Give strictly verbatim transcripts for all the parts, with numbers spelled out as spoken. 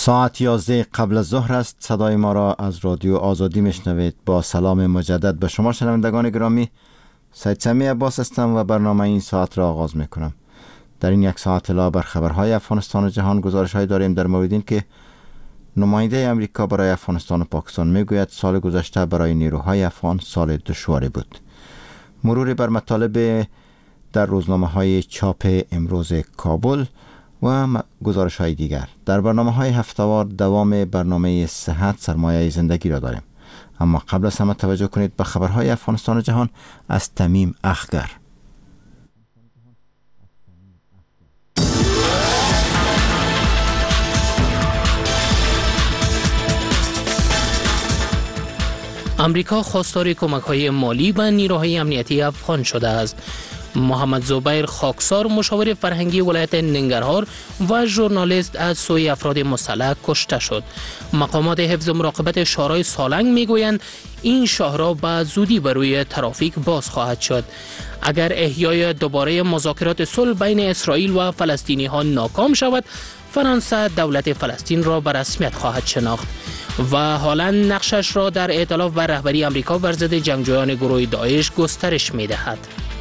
ساعت یازده قبل از ظهر است. صدای ما را از رادیو آزادی میشنوید. با سلام مجدد به شما شنوندگان گرامی، سید سمی عباس هستم و برنامه این ساعت را آغاز میکنم. در این یک ساعت علاوه بر خبرهای افغانستان و جهان، گزارش‌های داریم در مورد این که نماینده امریکا برای افغانستان و پاکستان میگوید سال گذشته برای نیروهای افغان سال دشواری بود. مروری بر مطالب در روزنامه‌های چاپ امروز کابل و گزارش‌های دیگر. در برنامه‌های هفته‌وار دوام برنامه صحت سرمایه زندگی را داریم. اما قبل از همه توجه کنید به خبرهای افغانستان و جهان از تمیم اخگر. امریکا خواستار کمک‌های مالی به نیروهای امنیتی افغان شده است. محمد زبیر خاکسار، مشاور فرهنگی ولایت ننگرهار و ژورنالیست، از سوی افراد مسلح کشته شد. مقامات حفظ و مراقبت شورای سالنگ میگویند این شاهراه به زودی بر روی ترافیک باز خواهد شد. اگر احیای دوباره مذاکرات صلح بین اسرائیل و فلسطینی ها ناکام شود، فرانسه دولت فلسطین را به رسمیت خواهد شناخت و حالا نقشش را در ائتلاف بر رهبری امریکا بر ضد جنگجویان گروه داعش گسترش می‌دهد.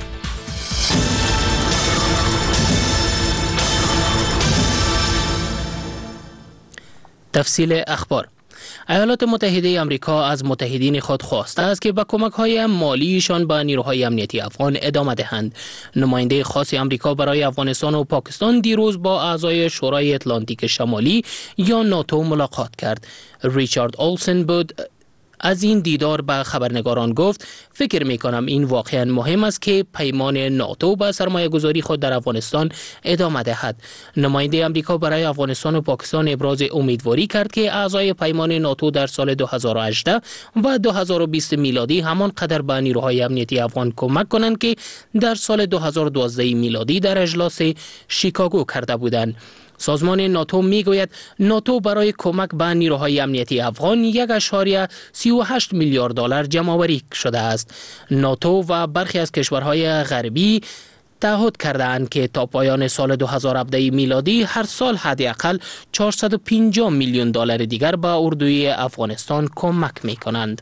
تفصیل اخبار. ایالات متحده آمریکا از متحدین خود خواسته است که به کمک‌های مالیشان به نیروهای امنیتی افغان ادامه دهند. نماینده خاص آمریکا برای افغانستان و پاکستان دیروز با اعضای شورای اتلانتیک شمالی یا ناتو ملاقات کرد. ریچارد اولسن بود. از این دیدار به خبرنگاران گفت فکر می کنم این واقعا مهم است که پیمان ناتو به سرمایه گذاری خود در افغانستان ادامه دهد. نماینده امریکا برای افغانستان و پاکستان ابراز امیدواری کرد که اعضای پیمان ناتو در سال دو هزار و هجده و دو هزار و بیست میلادی همان قدر به نیروهای امنیتی افغان کمک کنند که در سال دو هزار و دوازده میلادی در اجلاس شیکاگو کرده بودند. سازمان ناتو میگوید ناتو برای کمک به نیروهای امنیتی افغان یک ممیز سی و هشت میلیارد دلار جمع‌آوری شده است. ناتو و برخی از کشورهای غربی تعهد کردند که تا پایان سال دو هزار و هفده میلادی هر سال حداقل چهارصد و پنجاه میلیون دلار دیگر به اردوی افغانستان کمک می‌کنند.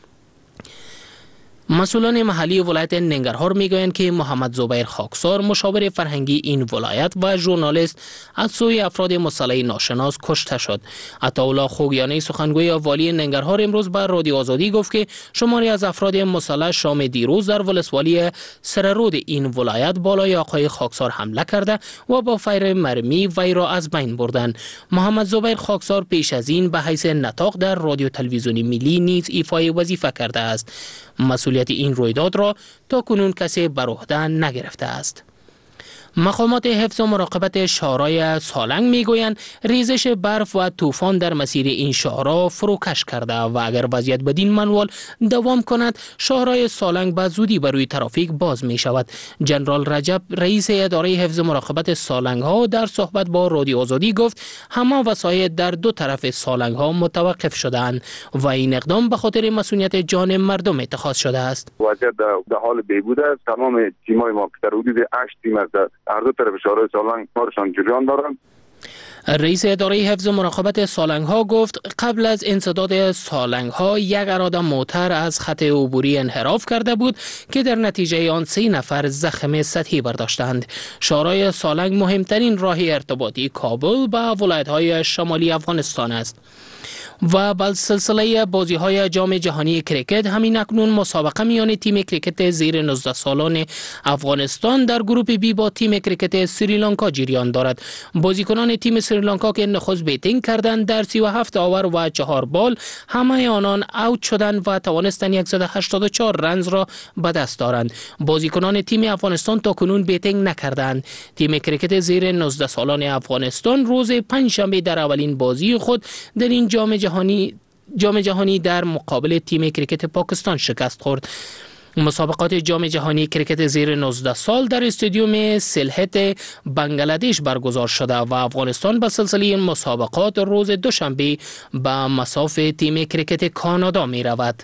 مسئولان محلی ولایت ننگرهار میگویند که محمد زبیر خاکسار، مشاور فرهنگی این ولایت و ژورنالیست، از سوی افراد مسلح ناشناس کشته شد. عطاالله خوگیانی، سخنگوی والی ننگرهار، امروز به رادیو آزادی گفت که شماری از افراد مسلح شام دیروز در ولسوالی سررود این ولایت بالای آقای خاکسار حمله کرده و با فیر مرمی وی را از بین بردند. محمد زبیر خاکسار پیش از این به حیث نطاق در رادیو تلویزیونی ملی نیز ایفای وظیفه کرده است. مسئولیت این رویداد را تا کنون کسی بر عهده نگرفته است. مقامات حفظ و مراقبت شاهراه سالنگ میگویند ریزش برف و طوفان در مسیر این شاهراه فروکش کرده و اگر وضعیت بدین منوال دوام کند، شاهراه سالنگ به زودی بر روی ترافیک باز می شود. جنرال رجب، رئیس اداره حفظ و مراقبت سالنگ ها، در صحبت با رادیو آزادی گفت همه وسایط در دو طرف سالنگ ها متوقف شده‌اند و این اقدام به خاطر مسئولیت جان مردم اتخاذ شده است. وضعیت در حال بهبود است. تمام تیم‌های ما که در حدود هشت تیم از هر دو طرف شاهراه سالنگ کارشان جریان دارند. رئیس اداره حفظ و مراقبت سالنگ ها گفت قبل از انسداد سالنگ ها یک اراده موتر از خط عبوری انحراف کرده بود که در نتیجه آن سه نفر زخم سطحی برداشتند. شاهراه سالنگ مهمترین راه ارتباطی کابل با ولایت های شمالی افغانستان است. و بل سلسله بازی های جام جهانی کریکت همین اکنون مسابقه میان تیم کریکت زیر نوزده سالان افغانستان در گروپ بی با تیم کریکت سریلانکا جریان دارد. بازیکنان تیم سریلانکا که نخست بیتینگ کردند در سی و هفت آور و چهار بال همه آنان اوت شدند و توانستند صد و هشتاد و چهار رنز را به دست دارند. بازیکنان تیم افغانستان تا کنون بیتینگ نکردند. تیم کریکت زیر نوزده سالان افغانستان روز پنجشنبه در اولین بازی خود در این جام جهانی جام جهانی در مقابل تیم کریکت پاکستان شکست خورد. مسابقات جام جهانی کریکت زیر نوزده سال در استادیوم سلهت بنگلادش برگزار شده و افغانستان به سلسله این مسابقات روز دوشنبه به مصاف تیم کریکت کانادا می رود.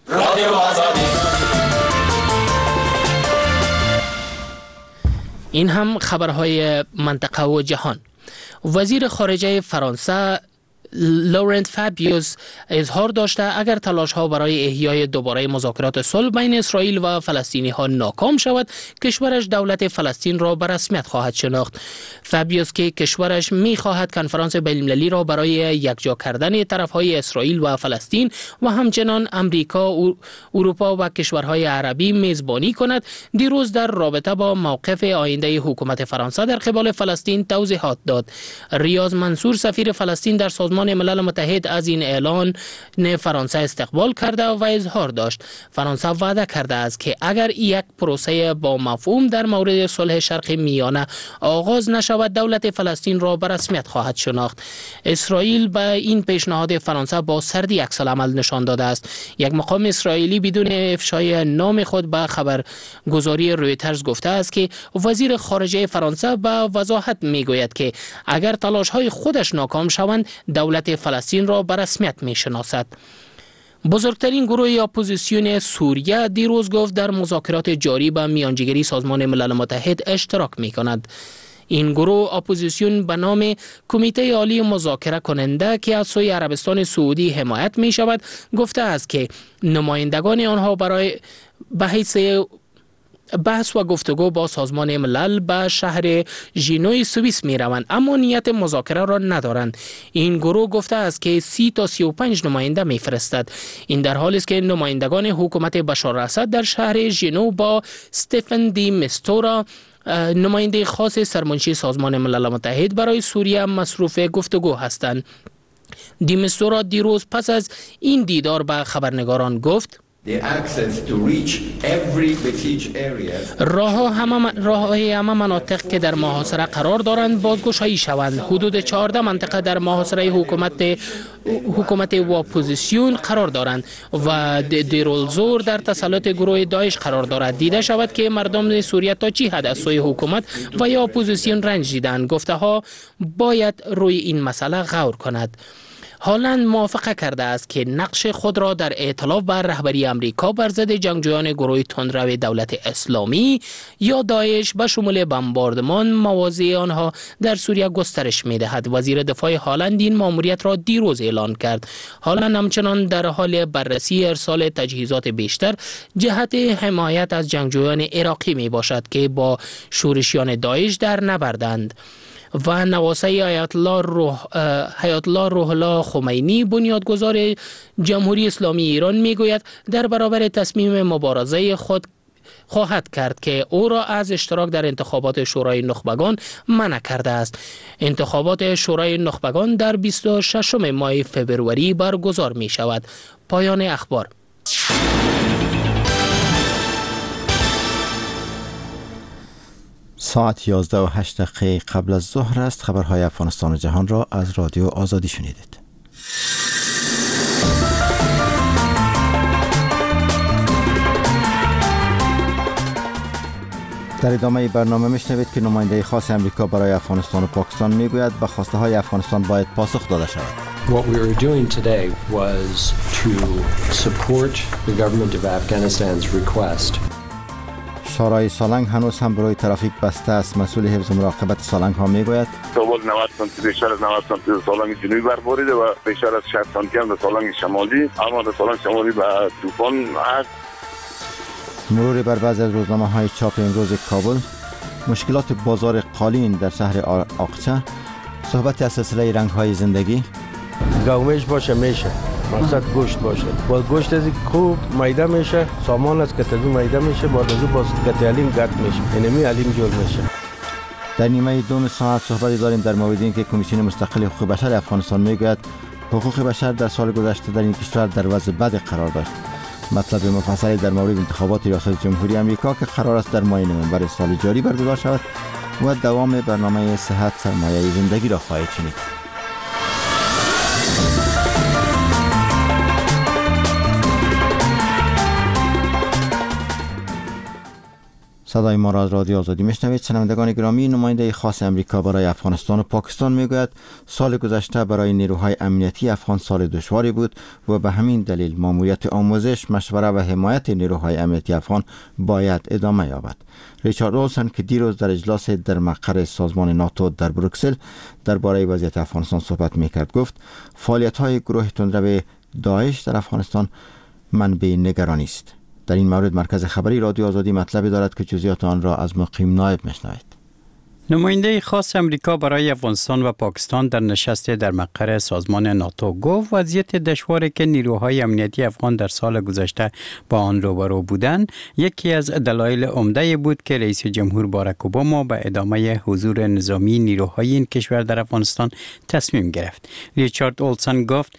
این هم خبرهای منطقه و جهان. وزیر خارجه فرانسه لورنت فابیوس اظهار داشته اگر تلاش ها برای احیای دوباره مذاکرات صلح بین اسرائیل و فلسطینی ها ناکام شود، کشورش دولت فلسطین را به رسمیت خواهد شناخت. فابیوس که کشورش می خواهد کنفرانس بین‌المللی را برای یکجا کردن طرف های اسرائیل و فلسطین و همچنان امریکا، اروپا و کشورهای عربی میزبانی کند، دیروز در رابطه با موقف آینده حکومت فرانسه در قبال فلسطین توضیحات داد. ریاض منصور سفیر فلسطین در سازمان ملل متحد از این اعلان فرانسه استقبال کرده و اظهار داشت فرانسه وعده کرده است که اگر یک پروسه با مفهوم در مورد صلح شرق میانه آغاز نشود، دولت فلسطین را به رسمیت خواهد شناخت. اسرائیل به این پیشنهاد فرانسه با سردی عکس العمل نشان داده است. یک مقام اسرائیلی بدون افشای نام خود به خبرگزاری رویترز گفته است که وزیر خارجه فرانسه به وضاحت میگوید که اگر تلاش‌های خودش ناکام شوند، دولت فلسطین را به رسمیت میشناسد. بزرگترین گروه اپوزیسیون سوریه دیروز گفت در مذاکرات جاری به میانجیگری سازمان ملل متحد اشتراک می‌کند. این گروه اپوزیسیون به نام کمیته عالی مذاکره کننده که از سوی عربستان سعودی حمایت می شود گفته است که نمایندگان آنها برای به حیث بحث و گفتگو با سازمان ملل به شهر ژنو سوئیس می روند، اما نیت مذاکره را ندارند. این گروه گفته است که سی تا سی و پنج نماینده می فرستد. این در حالی است که نمایندگان حکومت بشار اسد در شهر ژنو با استفن دی میستورا، نماینده خاص سرمنشی سازمان ملل متحد برای سوریه، مصروف گفتگو هستند. دیمستورا دیروز پس از این دیدار به خبرنگاران گفت راه همه راه همه مناطق که در محاصره قرار دارند بازگشایی شوند. حدود چهارده منطقه در محاصره حکومت حکومت و اپوزیسیون قرار دارند و دیرالزور در تسلط گروه داعش قرار دارد. دیده شود که مردم سوریه تا چی حد از سوی حکومت و یا اپوزیسیون رنج دیدند. گفته ها باید روی این مسئله غور کند. هالند موافقه کرده است که نقش خود را در ائتلاف بر رهبری امریکا بر ضد جنگجویان گروه تندرو دولت اسلامی یا داعش به شمول بمباردمان مواضع آنها در سوریه گسترش می‌دهد. وزیر دفاع هالند این مأموریت را دیروز اعلان کرد. هالند همچنان در حال بررسی ارسال تجهیزات بیشتر جهت حمایت از جنگجویان عراقی میباشد که با شورشیان داعش در نبردند. و نواسه آیت الله روح آیت الله روح الله خمینی بنیادگذار جمهوری اسلامی ایران میگوید در برابر تصمیم مبارزه خود خواهد کرد که او را از اشتراک در انتخابات شورای نخبگان منع کرده است. انتخابات شورای نخبگان در بیست و ششم ماه فوریه برگزار می شود. پایان اخبار. ساعت یازده و هشت دقیقه قبل از ظهر است. خبرهای افغانستان و جهان را از رادیو آزادی شنیدید. در ادامه برنامه میشنوید که نماینده خاص امریکا برای افغانستان و پاکستان میگوید به خواسته های افغانستان باید پاسخ داده شود. What we were doing today was to support the government of Afghanistan's request. شورای سالنگ هنوز هم برای ترافیک بسته است. مسئول حفظ مراقبت سالنگ ها میگوید سوال نود سانتی بیشتر از نود سانتی سالنگ جنوبی برباریده و بیشتر از شصت سانتی هم در سالنگ شمالی، اما در سالنگ شمالی به طوفان است. مرور بر بعض از روزنامه های چاپ امروز کابل، مشکلات بازار قالین در شهر آقچه، صحبت از سلسله رنگ های زندگی. گومش باشه میشه، مقصد گوشت باشه. با گوشت از خوب میده میشه، سامان از کتابی میده میشه، با دو باز کت علیم گرد میشه، اینمی علیم جور میشه. در نیمه دوم ساعت صحبت داریم در مورد اینکه کمیسیون مستقل حقوق بشر افغانستان میگوید حقوق بشر در سال گذشته در این کشور در وضع بد قرار داشت. مطلب مفصلی در مورد انتخابات ریاست جمهوری امریکا که قرار است در ماه نوامبر سال جاری برگزار شود و دوام برنامه صحت سرمایه زندگی را خواهید شنید. صدای ما را از رادیو آزادی میشنوید. شنوندگان گرامی، نماینده خاص امریکا برای افغانستان و پاکستان میگوید سال گذشته برای نیروهای امنیتی افغان سال دشواری بود و به همین دلیل ماموریت آموزش، مشوره و حمایت نیروهای امنیتی افغان باید ادامه یابد. ریچارد اولسن که دیروز در اجلاس در مقر سازمان ناتو در بروکسل درباره وضعیت افغانستان صحبت میکرد گفت فعالیت‌های گروه تندرو داعش در افغانستان منبع نگرانی است. در این مورد مرکز خبری رادیو آزادی مطلبی دارد که جزئیات آن را از مقیم نایب میشنوید. نماینده خاص امریکا برای افغانستان و پاکستان در نشست در مقر سازمان ناتو گفت وضعیت دشواری که نیروهای امنیتی افغان در سال گذشته با آن روبرو بودند یکی از دلایل عمده بود که رئیس جمهور باراک اوباما به ادامه حضور نظامی نیروهای این کشور در افغانستان تصمیم گرفت. ریچارد اولسن گفت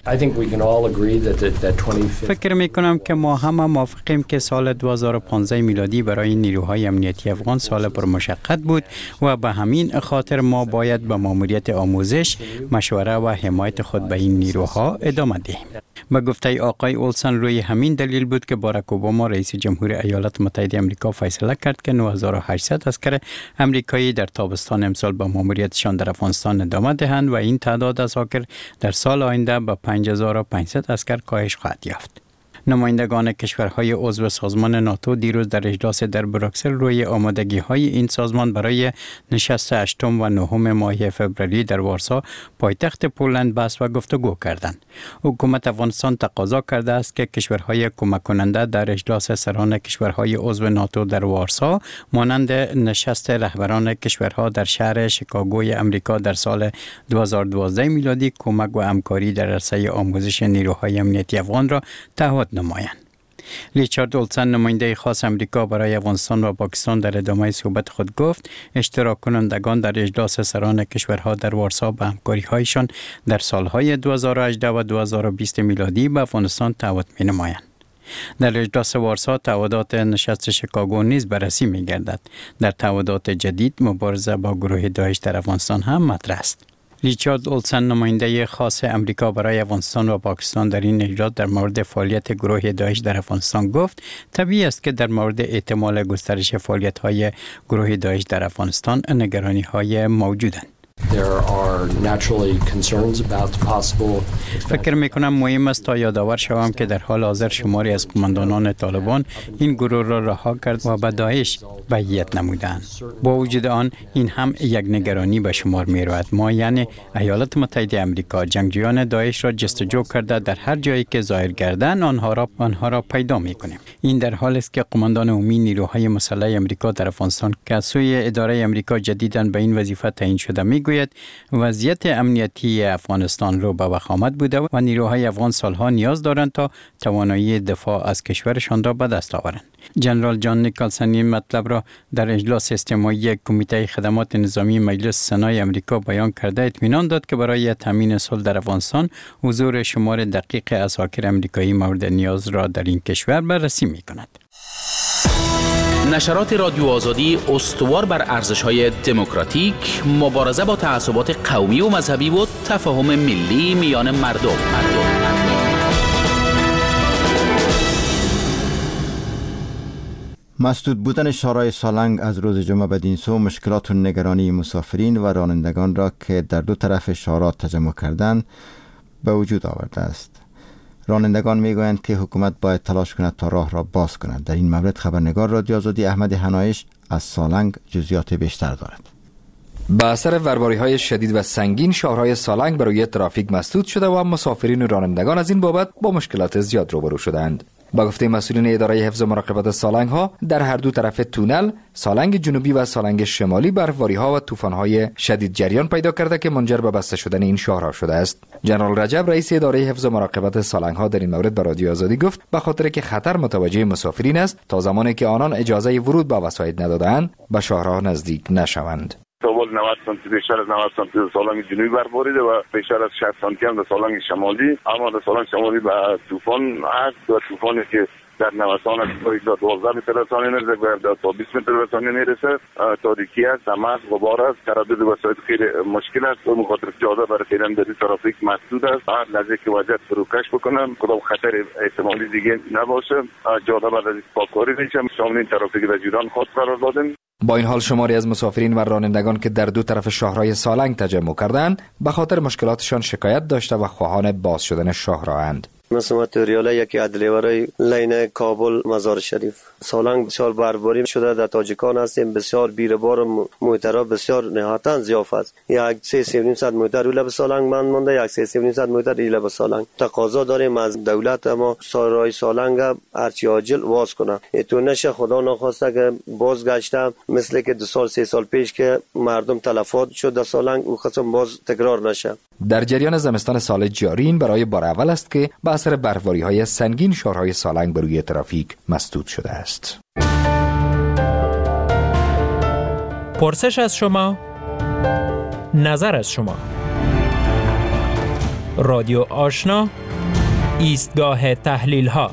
فکر می کنم که ما همه موافقیم که سال دو هزار و پانزده میلادی برای نیروهای امنیتی افغان سال پرمشقت بود و به همین خاطر ما باید به ماموریت آموزش، مشوره و حمایت خود به این نیروها ادامه دهیم. به گفته آقای اولسن روی همین دلیل بود که باراک اوباما رئیس جمهور ایالات متحده آمریکا فیصله کرد که نه هزار و هشتصد عسکر آمریکایی در تابستان امسال به ماموریتشان در افغانستان ادامه دهند و این تعداد عساکر در سال آینده به پنج هزار و پانصد عسکر کاهش خواهد یافت. نمایندگان کشورهای عضو سازمان ناتو دیروز در اجلاس در بروکسل روی آمادگی‌های این سازمان برای نشست هشتم و نهم ماه فوریه در وارسا پایتخت پولند بحث و گفتگو کردند. حکومت افغانستان تقاضا کرده است که کشورهای کمک کننده در اجلاس سران کشورهای عضو ناتو در وارسا مانند نشست رهبران کشورها در شهر شیکاگوی امریکا در سال دو هزار و دوازده میلادی کمک و همکاری در عرصه آموزش نیروهای امنیتی افغان را تعهد نمایند. ریچارد اولسن نماینده خاص امریکا برای افغانستان و پاکستان در ادامه صحبت خود گفت اشتراک کنندگان در اجلاس سران کشورها در وارسا به همکاری‌هایشان در سالهای دو هزار و هجده و دو هزار و بیست میلادی به افغانستان تعهد می‌نمایند. در اجلاس وارسا تعهدات نشست شیکاگو نیز بررسی می‌گردد. در تعهدات جدید مبارزه با گروه داعش در افغانستان هم مطرح است. ریچارد اولسن نماینده خاص امریکا برای افغانستان و پاکستان در این اجلاس در مورد فعالیت گروه داعش در افغانستان گفت طبیعی است که در مورد احتمال گسترش فعالیت‌های گروه داعش در افغانستان نگرانی‌های موجودند. فکر میکنم مهم است تا یادآور شوم که در حال حاضر شماری از قماندانان طالبان این گروه را رها کرد و به داعش بیعت نمودند. با وجود آن این هم یک نگرانی به شمار می رود. ما یعنی ایالات متحده آمریکا جنگجویان داعش را جستجو کرده در هر جایی که ظاهر گردند آنها را آنها را پیدا می کنیم. این در حالی است که قماندان عمومی نیروهای مسلح آمریکا در افغانستان که از سوی اداره آمریکا جدیداً به این وظیفه تعیین شده میگوید وضعیت امنیتی افغانستان رو به وخامت بوده و نیروهای افغان سالها نیاز دارند تا توانایی دفاع از کشورشان را به دست آورند. جنرال جان نیکلسن این مطلب را در اجلاس استماعی کمیته خدمات نظامی مجلس سنای آمریکا بیان کرده اطمینان داد که برای تامین صلح در افغانستان حضور شمار دقیق عساکر آمریکایی مورد نیاز را در این کشور بررسی می‌کند. نشرات رادیو آزادی استوار بر ارزش‌های دموکراتیک، مبارزه با تعصبات قومی و مذهبی و تفاهم ملی میان مردم. مردم. مسدود بودن شارع سالنگ از روز جمعه بدین سو مشکلات و نگرانی مسافرین و رانندگان را که در دو طرف شارع تجمع کردند به وجود آورده است. رانندگان میگویند که حکومت باید تلاش کند تا راه را باز کند. در این مورد خبرنگار رادیو آزادی احمد حنایش از سالنگ جزئیات بیشتر دارد. با اثر ورباری‌های شدید و سنگین شاهرهای سالنگ برای ترافیک مسدود شده و مسافرین و رانندگان از این بابت با مشکلات زیاد روبرو شدند. با گفته مسئولین اداره حفظ و مراقبت سالنگ ها در هر دو طرف تونل سالنگ جنوبی و سالنگ شمالی برفباری ها و طوفان های شدید جریان پیدا کرده که منجر به بسته شدن این شاهرها شده است. جنرال رجب رئیس اداره حفظ و مراقبت سالنگ ها در این مورد به رادیو آزادی گفت به خاطر که خطر متوجه مسافرین است تا زمانی که آنان اجازه ورود به وسایط ندادند به شاهرها نزدیک نشوند. سوال نود سانتی بیشتر از نود سانتی در سالنگ جنوبی برباریده و بیشتر از شصت سانتی هم در سالنگ شمالی، اما در سالنگ شمالی به طوفان هست و طوفانی که در نوسان از تا دوازده متر رسانه میرسه تا بیست متر رسانه میرسه. تاریکی است، دمه است، غبار است، تردد وسایط خیلی مشکل است. به خاطر جاده برای فعلا در ترافیک مسدود است. هر لحظه که وضعیت فروکش بکنن کدام خطر احتمالی دیگه نباشه جاده بعد از پاککاری میشه. شامل ترافیک وجودان خود قرار دادیم. با این حال شماری از مسافرین و رانندگان که در دو طرف شاهراه سالنگ تجمع کردند به خاطر مشکلاتشان شکایت داشته و خواهان باز شدن شاهراهند. مثل ماتریالا یکی ادلیورای لین کابل مزار شریف سالنگ بسیار برباری شده. در تاجیکان هستیم، بسیار بیربار موترها بسیار نهایتا ضعیف است. یک سه سه و نیم صد موتر اوله به سالنگ من مونده، یک سه سه و نیم صد موتر ایله به سالنگ. تقاضا داریم از دولت اما سارای سالنگ هرچی عاجل واز کنه. تو نشه خدا نخواسته که بازگشته مثل که دو سال سه سال پیش که مردم تلفات شد در سالنگ او قسم باز تکرار نشه. در جریان زمستان سال جاری این برای بار اول است که به اثر برفباری‌های سنگین شاهراه سالنگ بر روی ترافیک مسدود شده است. پرسش از شما، نظر از شما. رادیو آشنا، ایستگاه تحلیل ها.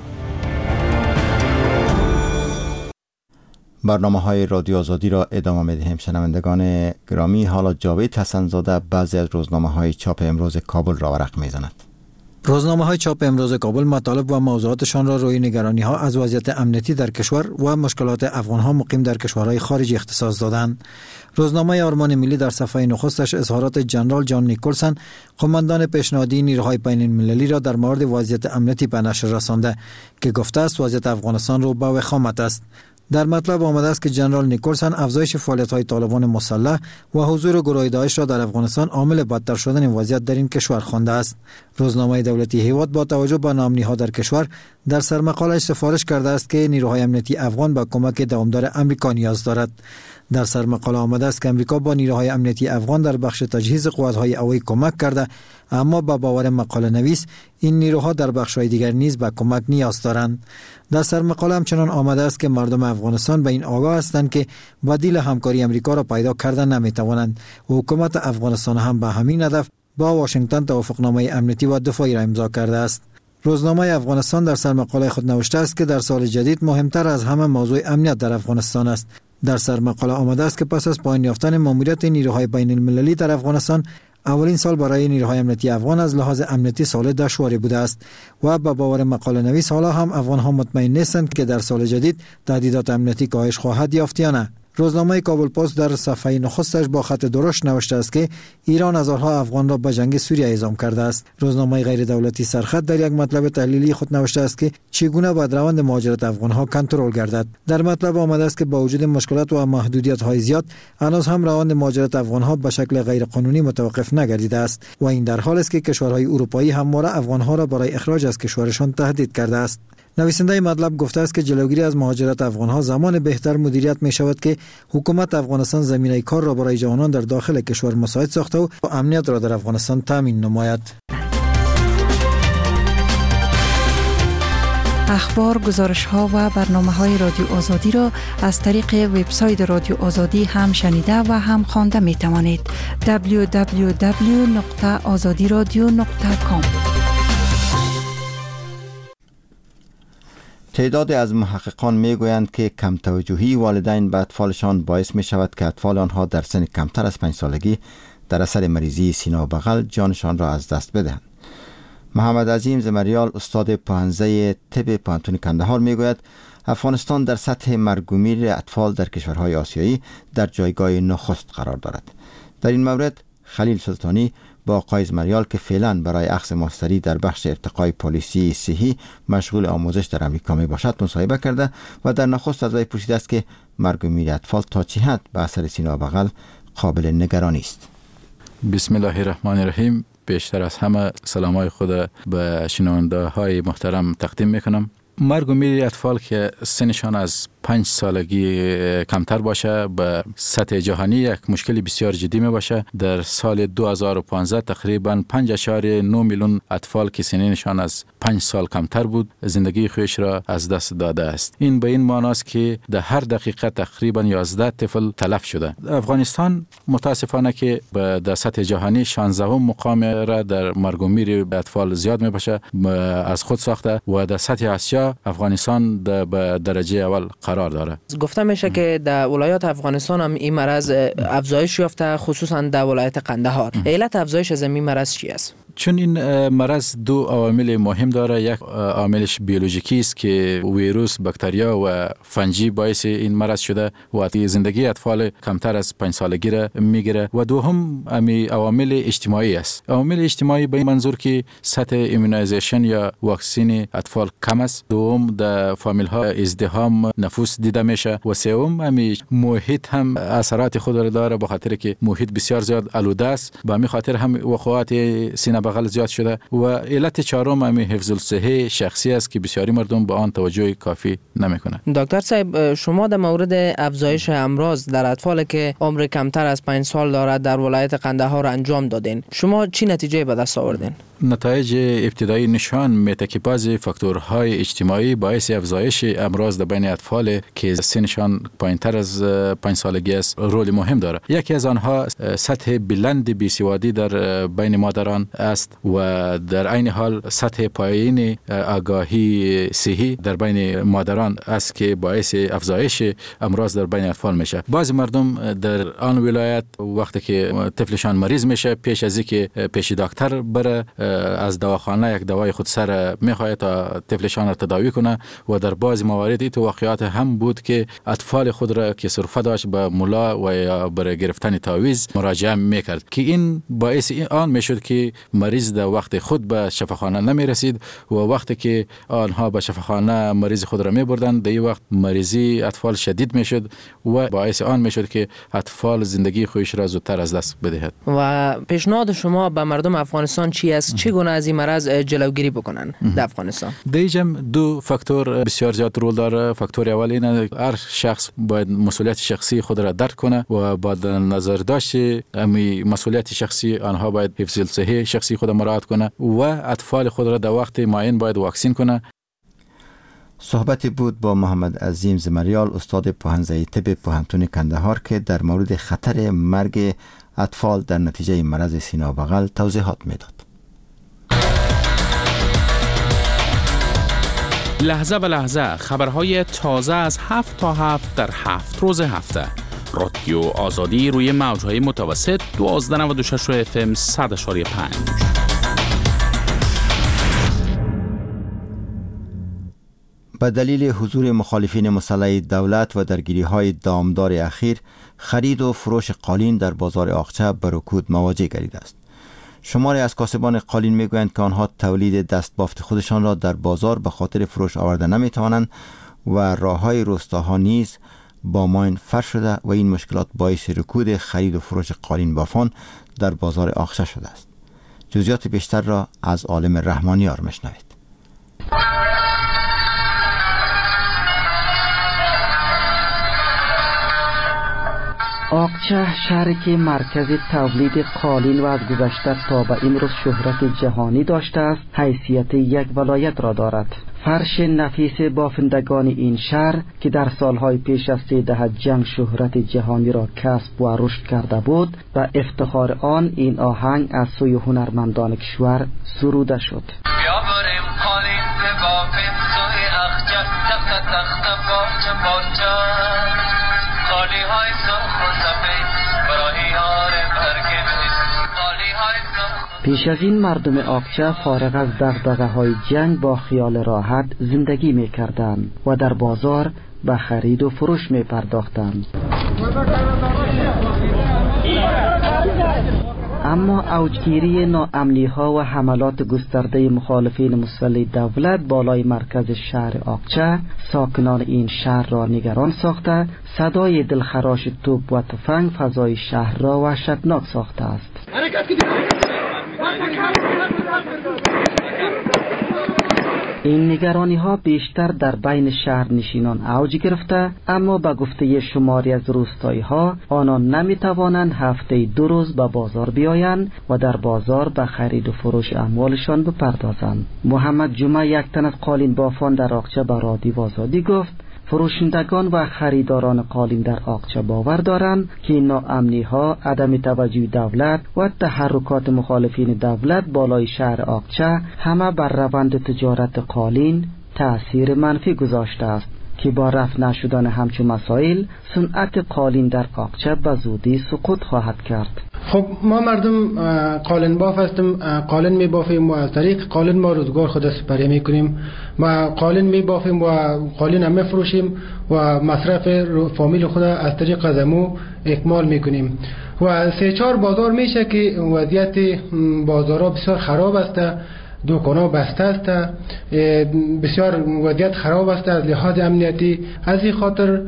برنامه های رادیو آزادی را ادامه می‌دهیم. شنوندگان گرامی، حالا جاوید حسن‌زاده بعضی از روزنامه های چاپ امروز کابل را ورق می‌زند. روزنامه های چاپ امروز کابل مطالب و موضوعاتشان را روی نگرانی ها از وضعیت امنیتی در کشور و مشکلات افغان ها مقیم در کشورهای خارجی اختصاص دادند. روزنامه آرمان ملی در صفحه نخستش اظهارات جنرال جان نیکلسن، قماندان پیشنهادی نیروهای بین المللی را در مورد وضعیت امنیتی به نشر رسانده که گفته است وضعیت افغانستان را به وخامت است. در مطلب آمده است که جنرال نیکلسن افزایش فعالیت‌های طالبان مسلح و حضور گروه داعش را در افغانستان عامل بدتر شدن وضعیت در این کشور خوانده است. روزنامه دولتی هیواد با توجه به نامنی‌ها در کشور در سرمقاله‌اش سفارش کرده است که نیروهای امنیتی افغان به کمک دوامدار امریکا نیاز دارد. در سرمقاله آمده است که امریکا با نیروهای امنیتی افغان در بخش تجهیز قوت‌های هوایی کمک کرده، اما با باور مقاله نویس این نیروها در بخش‌های دیگر نیز به کمک نیاز دارند. در سرمقاله همچنان آمده است که مردم افغانستان به این آگاه هستند که بدیل همکاری امریکا را پیدا کردن نمی‌توانند و حکومت افغانستان هم به همین هدف با واشنگتن توافقنامه امنیتی و دفاعی را امضا کرده است. روزنامه افغانستان در سرمقاله خود نوشته است که در سال جدید مهمتر از همه موضوع امنیت در افغانستان است. در سرمقاله آمده است که پس از پایان یافتن ماموریت نیروهای بین المللی در افغانستان، اولین سال برای نیروهای امنیتی افغان از لحاظ امنیتی سال دشواری بوده است و به باور مقاله نویس حالا هم افغان‌ها مطمئن نیستند که در سال جدید تهدیدات امنیتی کاهش خواهد یافت یا نه. روزنامه کابل پست در صفحه نخستش با خط درشت نوشته است که ایران هزارها افغان را به جنگ سوریه اعزام کرده است. روزنامه غیر دولتی سرخط در یک مطلب تحلیلی خود نوشته است که چگونه باید روند مهاجرت افغان‌ها کنترل گردد. در مطلب آمده است که با وجود مشکلات و محدودیت‌های زیاد هنوز هم روند مهاجرت افغان‌ها به شکل غیر قانونی متوقف نگردیده است و این در حالی است که کشورهای اروپایی همواره افغان‌ها را برای اخراج از کشورشان تهدید کرده است. نویسنده مطلب گفته است که جلوگیری از مهاجرت افغان‌ها زمان بهتر مدیریت می شود که حکومت افغانستان زمینه کار را برای جوانان در داخل کشور مساعد ساخته و امنیت را در افغانستان تامین نماید. اخبار، گزارش‌ها و برنامه‌های رادیو آزادی را از طریق وبسایت رادیو آزادی هم شنیده و هم خوانده می‌توانید. دبلیو دبلیو دبلیو نقطه آزادی رادیو نقطه کام. تعدادی از محققان میگویند که کم توجهی والدین به اطفالشان باعث می شود که اطفال آنها در سن کمتر از پنج سالگی در اثر مریضی سینه و بغل جانشان را از دست بدهند. محمد عظیم زمریال، استاد پوهنځی طب پوهنتون کندهار میگوید افغانستان در سطح مرگ و میر اطفال در کشورهای آسیایی در جایگاه نخست قرار دارد. در این مورد خلیل سلطانی با آقای زمریال که فعلا برای اخذ ماستری در بخش ارتقای پالیسی صحی مشغول آموزش در امریکا می باشد مصاحبه کرده و در نخست از وی پرسیده است که مرگ و میر اطفال تا چه حد به اثر سینه و بغل قابل نگرانی است. بسم الله الرحمن الرحیم. بیشتر از همه سلامای خود به شنونده های محترم تقدیم میکنم. مرگ و میر اطفال که سنشان از پنج سالگی کمتر باشه به سطح جهانی یک مشکل بسیار جدی می باشه. در سال دو هزار و پانزده تقریبا پنج اشاری نه میلیون اطفال که سنینشان از پنج سال کمتر بود زندگی خودش را از دست داده است. این به این معنی است که در هر دقیقه تقریبا یازده طفل تلف شده. افغانستان متاسفانه که در سطح جهانی شانزدهم مقام را در مرگ و میر اطفال زیاد می باشه از خود ساخته و در سطح آسیا افغانستان در درجه اول قرار داره. گفته میشه که در ولایات افغانستان هم این مرض افزایش یافته، خصوصا در ولایت قندهار. علت افزایش از این مرض چی است؟ چون این مرض دو عوامل مهم داره. یک عاملش بیولوژیکی است که ویروس، باکتریا و فنجی باعث این مرض شده و زندگی اطفال کمتر از پنج سالگی را میگیره و دوم امی عوامل اجتماعی است. عوامل اجتماعی به این منظور که سطح ایمونایزیشن یا واکسین اطفال کم است. دوم در فامیل ها ازدحام نفوس دیده میشه و سوم امی محیط هم اثرات خود را داره به خاطر که محیط بسیار زیاد آلوده است. به همین خاطر هم وقوعات سینه بغل زیاد شده و علت چهارم هم حفظ الصحه شخصی است که بسیاری مردم به آن توجه کافی نمیکنند. دکتر صاحب، شما در مورد افزایش امراض در اطفال که عمر کمتر از پنج سال دارد در ولایت قندهار انجام دادین. شما چی نتیجه به دست آوردین؟ نتایج ابتدایی نشان میده که بعضی فاکتورهای اجتماعی باعث افزایش امراض در بین اطفال که سنشان پایینتر از پنج سالگی است رول مهم داره. یکی از آنها سطح بلند بیسوادی در بین مادران است و در عین حال سطح پایین آگاهی صحی در بین مادران است که باعث افزایش امراض در بین اطفال میشه. بعضی مردم در آن ولایت وقتی که طفلشان مریض میشه پیش از اینکه پیش دکتر بره از دواخانه یک دوای خود سر میخواد تا طفلشان را تداوی کنه و در بعضی موارد این واقعیات هم بود که اطفال خود را که سرفه داشت به ملا و یا برای گرفتن تعویض مراجعه میکرد که این باعث آن میشد که مریض در وقت خود به شفاخانه نمی رسید و وقتی که آنها به شفاخانه مریض خود را می بردن در این وقت مریضی اطفال شدید می شد و باعث آن می شد که اطفال زندگی خودش را زودتر از دست بدهد. و پیشنهاد شما به مردم افغانستان چی است؟ چگونه از این مرض جلوگیری بکنن در افغانستان؟ در اینجا دو فاکتور بسیار زیاد رول داره. فاکتور اول اینه هر شخص باید مسئولیت شخصی خود را درک کنه و با نظر داشت امی مسئولیت شخصی آنها باید حفظ الصحه شخصی خود مراعات کنه و اطفال خود را در وقت معین باید واکسین کنه. صحبتی بود با محمد عظیم زمریال استاد پوهنځی طب پوهنتون کندهار که در مورد خطر مرگ اطفال در نتیجه مرض سینه بغل توضیحات میداد. لحظه به لحظه خبرهای تازه از هفت تا هفت در هفت روز هفته. رادیو آزادی روی موجهای متوسط دوازده نود و شش اف ام صد اشاری پنج. به دلیل حضور مخالفین مسلح دولت و درگیری‌های دامدار اخیر، خرید و فروش قالین در بازار آقچه به رکود مواجه گردیده است. شماری از کاسبان قالین میگویند که آنها تولید دستبافت خودشان را در بازار به خاطر فروش آورده نمیتوانند و راه‌های روستاها نیز با ماین فرش شده و این مشکلات باعث رکود خرید و فروش قالین بافان در بازار آقچه شده است. جزئیات بیشتر را از عالم رحمانیار میشنوید. آقچه شهری که مرکز تولید قالین و از گذشته تا به امروز شهرت جهانی داشته است، حیثیت یک ولایت را دارد. فرش نفیس بافندگان این شهر که در سالهای پیش از سه دهه جنگ شهرت جهانی را کسب و رشد کرده بود، و افتخار آن این آهنگ از سوی هنرمندان کشور سروده شد. بیا بریم قالین ببافیم سوی اخجه، تخت تخت پارچه پارچه، قالی های سرخ و سفید برای یار برگه قالی های سرخ. پیش از این مردم آقچه فارغ از دغدغه های جنگ با خیال راحت زندگی می کردند و در بازار به خرید و فروش می پرداختند. اما اوجگیری ناامنی ها و حملات گسترده مخالفین مسلح دولت بالای مرکز شهر آقچه ساکنان این شهر را نگران ساخته، صدای دلخراش توپ و تفنگ فضای شهر را وحشتناک ساخته است. این نگرانی ها بیشتر در بین شهر نشینان اوج گرفته، اما به گفته شماری از روستایی ها آنان نمی توانند هفته دو روز به بازار بیایند و در بازار به خرید و فروش اموالشان بپردازند. محمد جمعه، یک تن از قالین بافان در آقچه، به رادیو آزادی گفت فروشندگان و خریداران قالین در آقچه باور دارند که ناامنی ها، عدم توجه دولت و تحرکات مخالفین دولت بالای شهر آقچه همه بر روند تجارت قالین تأثیر منفی گذاشته است که با رفع نشدن همچون مسائل صنعت قالین در آقچه به زودی سقوط خواهد کرد. خب ما مردم قالین باف هستیم، قالین می بافیم و از طریق قالین ما روزگار خود سپری می کنیم. ما قالین می بافیم و قالین هم می فروشیم و مصرف فامیل خود از طریق زمو اکمال می کنیم. و سه چهار بازار میشه که وضعیت بازارها بسیار خراب است، دکانا بسته است، بسیار وضعیت خراب است از لحاظ امنیتی. از این خاطر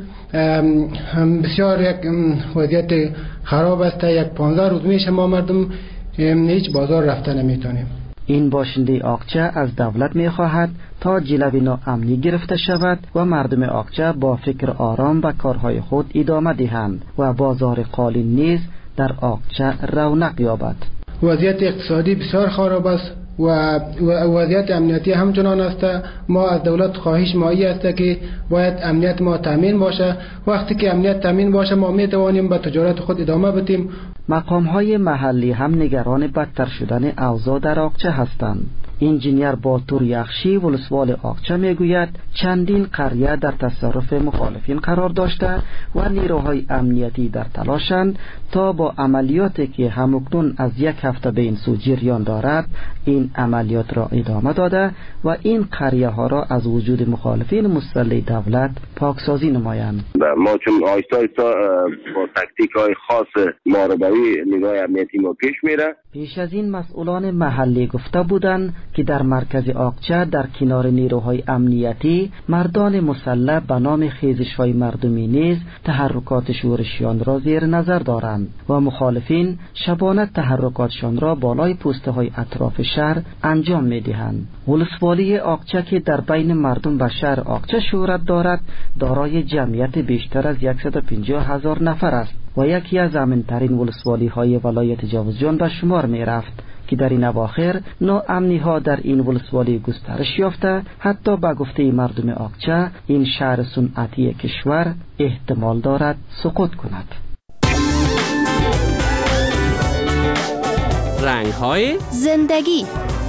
بسیار یک وضعیت خراب است. یک پانزده روز میشه ما مردم هیچ بازار رفته نمیتونیم. این باشنده آقچه از دولت میخواهد تا جلوی ناامنی گرفته شود و مردم آقچه با فکر آرام به کارهای خود ادامه دهند و بازار قالین نیز در آقچه رونق یابد. وضعیت اقتصادی بسیار خراب است و وضعیت امنیتی همچنان است. ما از دولت خواهش مایی است که باید امنیت ما تامین باشه. وقتی که امنیت تامین باشه ما می توانیم به تجارت خود ادامه بدیم. مقام های محلی هم نگران بدتر شدن اوضاع در آقچه هستند. انجینیر باتور یخشی ولسوال آقچه میگوید چندین قریه در تصرف مخالفین قرار داشته و نیروهای امنیتی در تلاشند تا با عملیاتی که همکنون از یک هفته به این سو جریان دارد این عملیات را ادامه داده و این قریه ها را از وجود مخالفین مسلح دولت پاکسازی نمایند. ما چون آیستا آیستا با تکتیک های خاص ماربوی نگاه امنیتی ما پیش میره. پیش از این مسئولان محلی گفته بودند که در مرکز آقچه در کنار نیروهای امنیتی مردان مسلح به نام خیزش های مردمی نیز تحرکات شورشیان را زیر نظر دارند و مخالفین شبانه تحرکاتشان را بالای پوسته های اطراف شهر انجام می دهند. ولسوالی آقچه که در بین مردم به شهر آقچه شهرت دارد دارای جمعیت بیشتر از صد و پنجاه هزار نفر است و یکی از امن‌ترین ولسوالی های ولایت جوزجان به شمار می رفت که در این اواخر ناامنی ها در این ولسوالی گسترش یافته. حتی به گفته مردم آقچه این شهر صنعتی کشور احتمال دارد سقوط کند. رنگ های زندگی.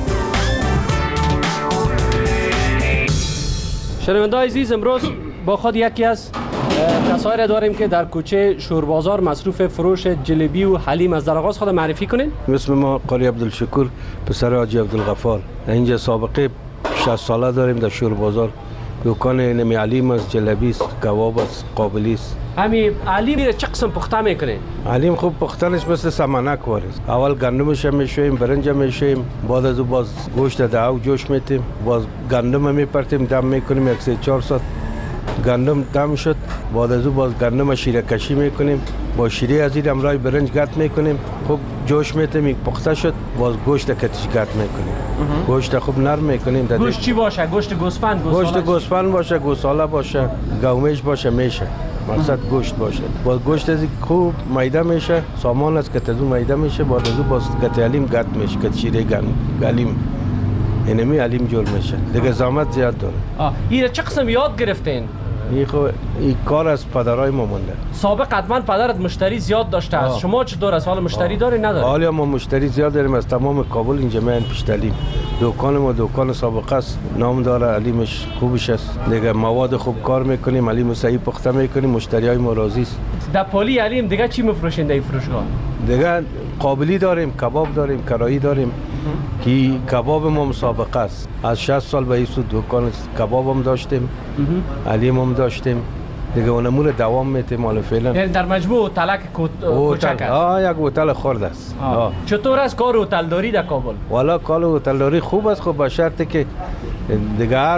شنونده عزیز، امروز با خود یکی از کسایی را داریم که در کوچه شوربازار مصروف فروش جلبی و حلیم از در آغاز خود معرفی کنین. اسم ما قاری عبدالشکور پسر حاجی عبدالغفار. اینجا سابقه شصت ساله داریم در شوربازار. دکان نمی علیم است، جلبی است، کباب است، قابلی است. همین علیم چه قسم پخته میکنه؟ علیم خوب پختنش مثل سمنک وارست. اول گندمش میشویم، برنج میشویم، بعد از او باز گوشت داو جوش میتیم، باز گندم میپرتیم، دم میکنیم یک سه چهار ساعت. گندم دم شد، بعد از او باز گندم شیره کشی میکنیم، با شیره از این امرای برنج گت میکنیم، خوب جوش میتیم، پخته شد، باز گوشت کتش گت میکنیم. گوشت خوب نرم میکنیم. گوشت چی باشه؟ گوشت گوسفند، گوشت گوسفند باشه، گوساله باشه، گومیش باشه میشه. مقصد گوشت باشه. باز گوشت از خوب میده میشه، سامان از کتازو میده میشه، بعد از او باز کتالیم گت میشه، کت شیره گلیم. اینمی علیم جور میشه. دیگه زحمت زیاد داره. آه، این چه قسم یاد گرفتین؟ این خو این کار از پدرای ما مونده. سابق حتما پدرت مشتری زیاد داشته است. شما چطور است؟ حالا مشتری داری نداری؟ حالا ما مشتری زیاد داریم از تمام کابل اینجا میان پیشتلیم. دکان ما دکان سابقه است، نام داره، علیمش خوبش است. دیگه مواد خوب کار میکنیم، علیم صحیح پخته میکنیم، مشتریای ما راضی است. در پالی علیم دیگه چی میفروشین در فروشگاه؟ دیگه قابلی داریم، کباب داریم، کرایی داریم. که کباب ما مسابقه است. از شصت سال به این سو دکان کباب هم داشتیم، علیم هم داشتیم. دیگه اونمون دوام میتیم مال فعلا. یعنی در مجموع هتلک کوچک است. آه یک هتل خرد است. آه. چطور است کار هتلداری در کابل؟ والا کار هتلداری خوب است، خب به شرطی که دیگه هر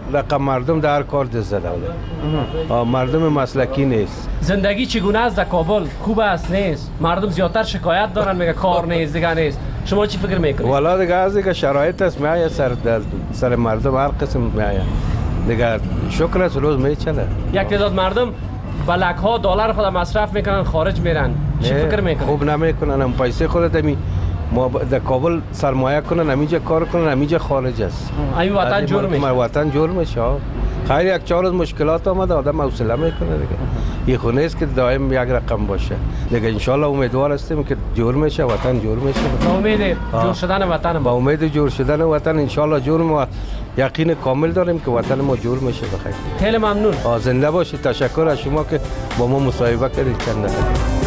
رقم مردم در کار دست زده مردم مسلکی نیست. زندگی چگونه است در کابل؟ خوب است نیست؟ مردم زیادتر شکایت دارن میگه کار نیست دیگه نیست. شما چی فکر میکنید؟ والا دیگه از دیگه شرایط است میایه سر سر مردم هر قسم میایه دیگه شکر است روز میچنه. یک تعداد مردم بلک ها دلار خود مصرف میکنن خارج میرن. چی فکر میکنید؟ خوب نمیکنن هم پیسه خودت می ما در کابل سرمایه کنن همینجا کار کنن همینجا خارج است. این وطن جور میشه. وطن جور میشه. خیلی یک چهار روز مشکلات آمده آدم حوصله میکنه دیگه. این خونه است که دائم یک رقم باشه. دیگه ان شاء الله امیدوار هستیم که جور میشه وطن جور میشه. با امید جور شدن وطن با امید جور شدن وطن ان شاء الله جور ما یقین کامل داریم که وطن ما جور میشه بخیر. خیلی ممنون. زنده باشید. تشکر از شما که با ما مصاحبه کردید چند دقیقه.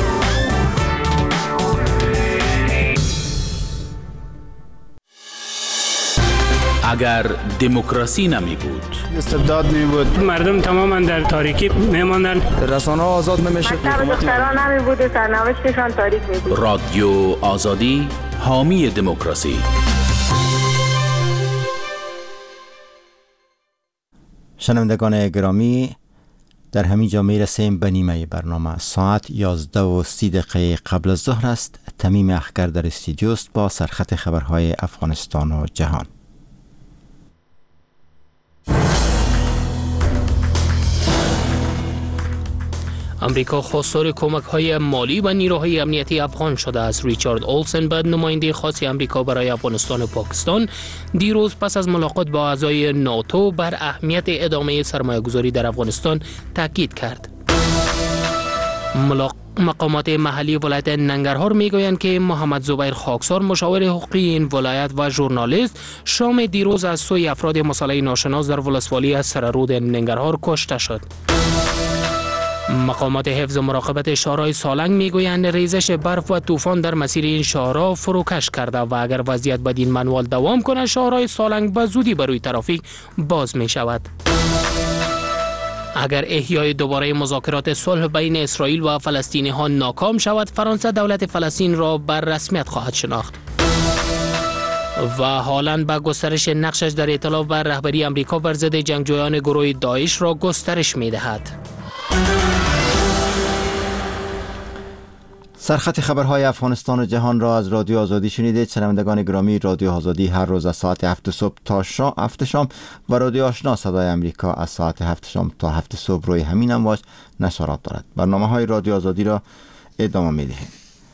اگر دموکراسی نمی بود، استبداد می بود، مردم تماما در تاریکی می ماندن، رسانه ها آزاد نمی شد، دختران نمی بود، سرنوشتشان تاریک می بود. رادیو آزادی حامی دموکراسی. شنوندگان گرامی، در همین جا می رسیم به نیمه برنامه. ساعت یازده و سی دقیقه قبل از ظهر است. تمیم اخگر در استودیو است با سرخط خبرهای افغانستان و جهان. امریکا خواستار کمک‌های مالی و نیروهای امنیتی افغان شده است. ریچارد اولسن، بعد نماینده خاص امریکا برای افغانستان و پاکستان، دیروز پس از ملاقات با اعضای ناتو بر اهمیت ادامه سرمایه‌گذاری در افغانستان تاکید کرد. مقامات محلی ولایت ننگرهار میگویند که محمد زبیر خاکسار، مشاور حقوقی این ولایت و ژورنالیست، شام دیروز از سوی افراد مسلح ناشناس در ولسوالی از سررود ننگرهار کشته شد. مقامات حفظ و مراقبت شهرهای سالنگ میگویند ریزش برف و طوفان در مسیر این شهرها فروکش کرده و اگر وضعیت بدین منوال دوام کنه، شهرهای سالنگ به زودی بروی ترافیک باز می شود. اگر احیای دوباره مذاکرات صلح بین اسرائیل و فلسطینی ها ناکام شود، فرانسه دولت فلسطین را بر رسمیت خواهد شناخت. و هالند با گسترش نقشش در ائتلاف بر رهبری امریکا بر ضد جنگجویان گروه داعش را گسترش می‌دهد. سرخط خبرهای افغانستان و جهان را از رادیو آزادی شنیدید. شنوندگان گرامی، رادیو آزادی هر روز از ساعت هفت صبح تا شام هفت شام و رادیو آشنا صدای امریکا از ساعت هفت شام تا هفت صبح روی همین امواج نشرات دارد. برنامه‌های رادیو آزادی را ادامه می‌دهیم.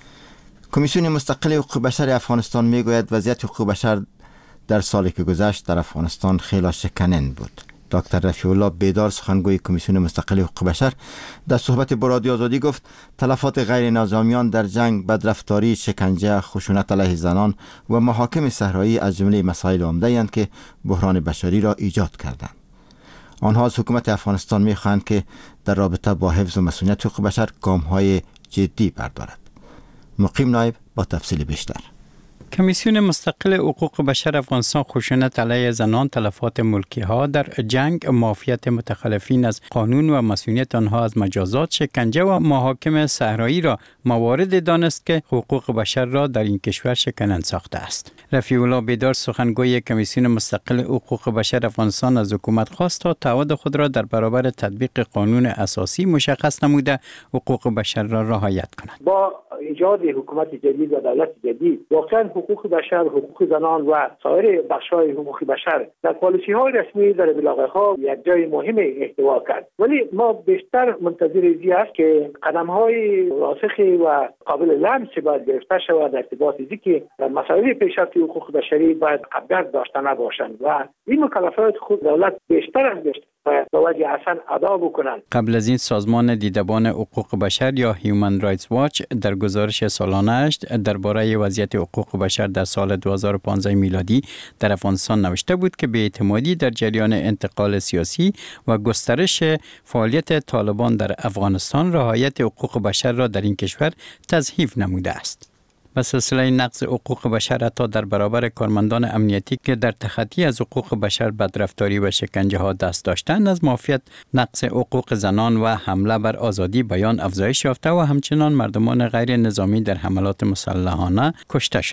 کمیسیون مستقل حقوق بشر افغانستان میگوید وضعیت حقوق بشر در سالی که گذشت در افغانستان خیلی شکننده بود. دکتر رفیع الله بیدار، سخنگوی کمیسیون مستقل حقوق بشر، در صحبت با رادیو آزادی گفت تلفات غیر نظامیان در جنگ، بدرفتاری، شکنجه، خشونت علیه زنان و محاکم صحرایی از جمله مسائل عمده اند که بحران بشری را ایجاد کردند. آنها از حکومت افغانستان می‌خواهند که در رابطه با حفظ و مسئولیت حقوق بشر گام‌های جدی بردارد. مقیم نایب با تفصیل بیشتر. کمیسیون مستقل حقوق بشر افغانستان خشونت علیه زنان، تلفات ملکی ها در جنگ، معافیت متخلفین از قانون و مسئولیت آنها از مجازات، شکنجه و محاکم صحرایی را موارد دانست که حقوق بشر را در این کشور شکننده ساخته است. رفیع الله بیدار، سخنگوی کمیسیون مستقل حقوق بشر افغانستان، از حکومت خواست تا تعهد خود را در برابر تطبیق قانون اساسی مشخص نموده حقوق بشر را رعایت کند. با ایجاد حکومت جدید و دولت جدید واقعا حقوق بشر، حقوق زنان و سایر بخش‌های حقوق بشر در پالیسی‌های رسمی در بلاغه‌ها یک جای مهم احتوا کرد، ولی ما بیشتر منتظر این است که قدم‌های راسخ و قابل لمس باید گرفته شود در ارتباط با که مسائل پیشرفت حقوق بشری باید قبض داشته نباشند و این مکلفات خود دولت بیشتر از بیشتر باید توجه اصلا ادا بکنند. قبل از این سازمان دیدبان حقوق بشر یا هیومن رایتس واچ در گزارش سالانه‌اش درباره وضعیت حقوق بشر در سال دو هزار و پانزده میلادی در افغانستان نوشته بود که بی‌اعتمادی در جریان انتقال سیاسی و گسترش فعالیت طالبان در افغانستان رعایت حقوق بشر را در این کشور تضعیف نموده است. به سلسله نقض حقوق بشر حتی در برابر کارمندان امنیتی که در تخطی از حقوق بشر، بدرفتاری و شکنجه ها دست داشتند، از معافیت نقض حقوق زنان و حمله بر آزادی بیان افزایش یافته و همچنان مردمان غیر نظامی در حملات مسلحانه کشته شدند.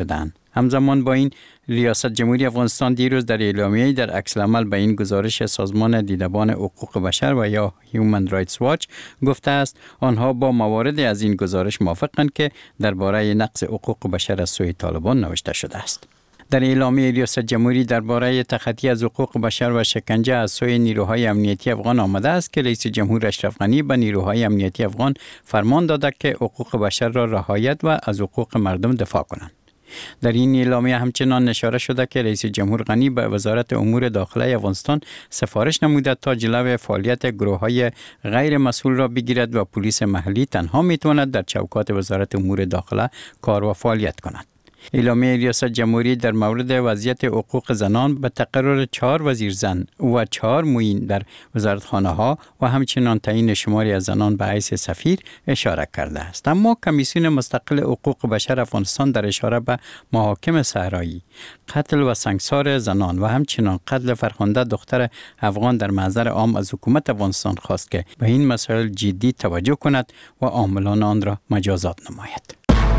همزمان با این ریاست جمهوری افغانستان دیروز در اعلامیه‌ای در عکس العمل به این گزارش سازمان دیدبان حقوق بشر و یا هیومن رایتس واچ گفته است آنها با موارد از این گزارش موافقند که درباره نقض حقوق بشر از سوی طالبان نوشته شده است. در اعلامیه ریاست جمهوری درباره تخطی از حقوق بشر و شکنجه از سوی نیروهای امنیتی افغان آمده است که رئیس جمهور اشرف غنی به نیروهای امنیتی افغان فرمان داده که حقوق بشر را رعایت و از حقوق مردم دفاع کنند. در این اعلامیه همچنان اشاره شده که رئیس جمهور غنی به وزارت امور داخله افغانستان سفارش نموده تا جلوی فعالیت گروه‌های غیر مسئول را بگیرد و پلیس محلی تنها میتواند در چوکات وزارت امور داخله کار و فعالیت کند. اعلامیه ریاست جمهوری در مورد وضعیت حقوق زنان به تقرر چهار وزیر زن و چهار معین در وزارتخانه ها و همچنان تعیین شماری از زنان به حیث سفیر اشاره کرده است. اما کمیسیون مستقل حقوق بشر افغانستان در اشاره به محاکم صحرایی، قتل و سنگسار زنان و همچنان قتل فرخنده دختر افغان در محضر عام از حکومت افغانستان خواست که به این مسائل جدی توجه کند و عاملان آن را مجازات نماید.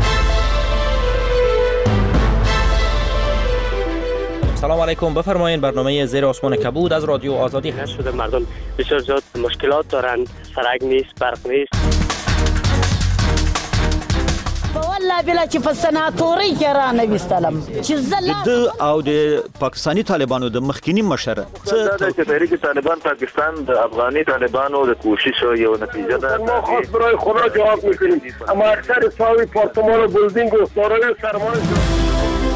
سلام علیکم، بفرمایید. برنامه زیر آسمان کبود از رادیو آزادی هست شده. مردم بسیار زیاد مشکلات دارن، سرک نیست، برق نیست. والله بلا چې په سناتوري کې را نوستلم چې زلا د او د پاکستاني طالبانو د مخکینی مشر څه د تحریک طالبان پاکستان د افغاني طالبانو د کوشش یو نتیجه ده. ما خاص برای خدا جواب میکنیم، اما اکثر ساوی پارتمان و بلدینگ و دارای سرمایه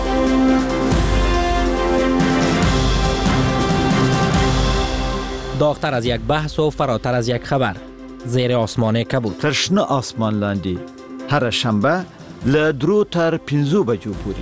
داغتر از یک بحث و فراتر از یک خبر. زیر آسمان کبود. ترشنه آسمان لاندی هر شنبه ل درو تر پنځو بجو پورې.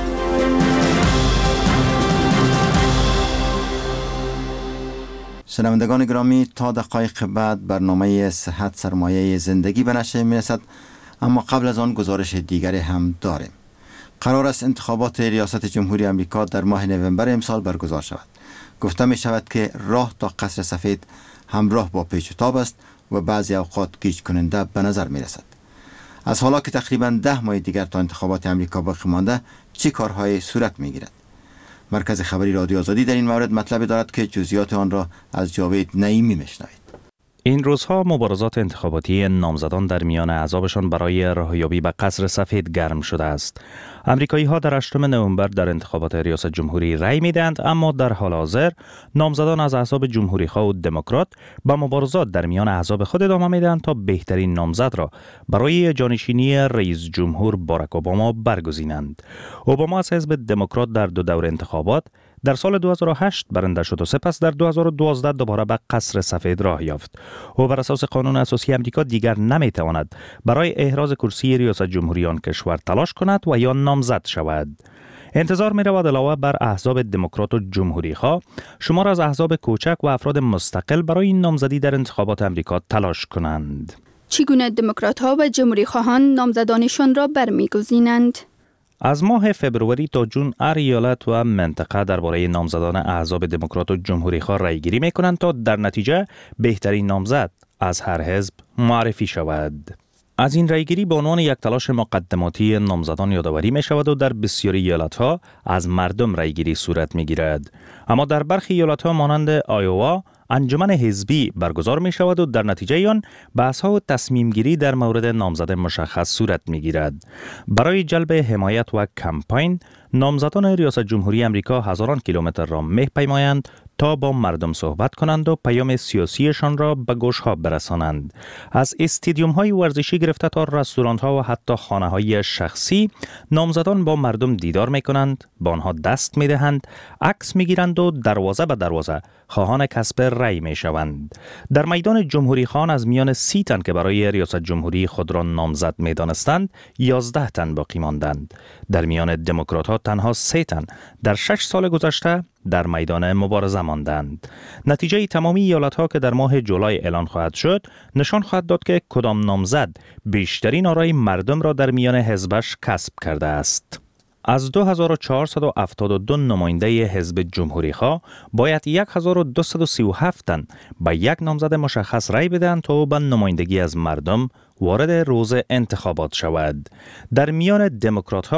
شنوندگان گرامی، تا دقایق بعد برنامه صحت سرمایه زندگی به نشر میرسد، اما قبل از آن گزارش دیگری هم داریم. قرار است انتخابات ریاست جمهوری آمریکا در ماه نوامبر امسال برگزار شود. گفته می شود که راه تا قصر سفید همراه با پیچ و تاب است و بعضی اوقات گیج کننده به نظر می رسد. از حالا که تقریبا ده ماه دیگر تا انتخابات آمریکا باقی مانده، چه کارهای صورت می گیرد؟ مرکز خبری رادیو آزادی در این مورد مطلبی دارد که جزئیات آن را از جاوید نعیمی میشنوید. این روزها مبارزات انتخاباتی نامزدان در میان احزابشان برای راهیابی به قصر سفید گرم شده است. امریکایی ها در هشتم نوامبر در انتخابات ریاست جمهوری رأی میدهند، اما در حال حاضر نامزدان از احزاب جمهوری خواه و دموکرات به مبارزات در میان احزاب خود ادامه میدهند تا بهترین نامزد را برای جانشینی رئیس جمهور باراک اوباما برگزینند. اوباما از حزب دموکرات در دو دور انتخابات در سال دو هزار و هشت برنده شد و سپس در دو هزار و دوازده دوباره به قصر سفید راه یافت. او بر اساس قانون اساسی امریکا دیگر نمیتواند برای احراز کرسی ریاست جمهوری آن کشور تلاش کند و یا نامزد شود. انتظار می رود علاوه بر احزاب دموکرات و جمهوری خواه، شمار از احزاب کوچک و افراد مستقل برای نامزدی در انتخابات امریکا تلاش کنند. چگونه دموکرات ها و جمهوری خواهان نامزدانشان را برمیگزینند؟ از ماه فبروری تا جون هر ایالت و منطقه درباره نامزدان احزاب دموکرات و جمهوری خواه رای گیری می کنند تا در نتیجه بهترین نامزد از هر حزب معرفی شود. از این رایگیری به عنوان یک تلاش مقدماتی نامزدان یادآوری می شود و در بسیاری ایالت‌ها از مردم رایگیری صورت می گیرد. اما در برخی ایالت‌ها مانند آیووا انجمن حزبی برگزار می شود و در نتیجه آن بحث‌ها و تصمیم گیری در مورد نامزد مشخص صورت می گیرد. برای جلب حمایت و کمپاین، نامزدان ریاست جمهوری امریکا هزاران کیلومتر را می‌پیمایند تا با مردم صحبت کنند و پیام سیاسیشان را به گوش‌ها برسانند. از استادیوم‌های ورزشی گرفته تا رستوران‌ها و حتی خانه‌های شخصی، نامزدان با مردم دیدار می‌کنند، با آنها دست می‌دهند، عکس می‌گیرند و دروازه به دروازه خواهان کسب رأی می‌شوند. در میدان جمهوری خان از میان سی تن که برای ریاست جمهوری خود را نامزد می‌دانستند، یازده تن باقی ماندند. در میان دموکرات‌ها تنها سه تن در شش سال گذشته در میدان مبارزه ماندند. نتیجه تمامی ایالت‌ها که در ماه جولای اعلان خواهد شد، نشان خواهد داد که کدام نامزد بیشترین آرای مردم را در میان حزبش کسب کرده است. از دو هزار و چهارصد و هفتاد و دو نماینده حزب جمهوری خواه باید هزار و دویست و سی و هفت تن به یک نامزد مشخص رای بدهند تا به نمایندگی از مردم وارد روز انتخابات شود. در میان دموکرات‌ها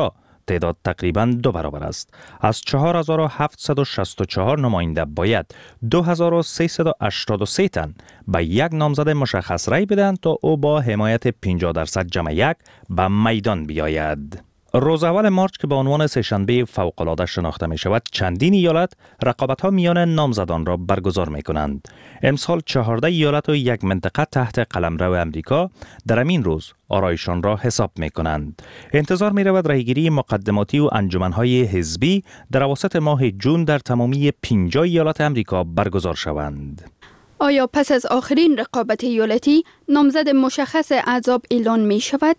تعداد تقریباً دو برابر است. از چهار هزار و هفتصد و شصت و چهار نماینده باید دو هزار و سیصد و هشتاد و سه تن به یک نامزد مشخص رای بدهند تا او با حمایت پنجاه درصد جمع یک به میدان بیاید. روز اول مارچ که به عنوان سه‌شنبه فوق‌العاده شناخته می شود، چندین ایالت رقابت‌ها میان نامزدان را برگزار می کنند. امسال چهارده ایالت و یک منطقه تحت قلمرو امریکا در همین روز آرایشان را حساب می کنند. انتظار می رود رایگیری مقدماتی و انجمن‌های حزبی در اواسط ماه جون در تمامی پنجاه ایالت امریکا برگزار شوند. آیا پس از آخرین رقابت ایالتی نامزد مشخص احزاب اعلان می شود؟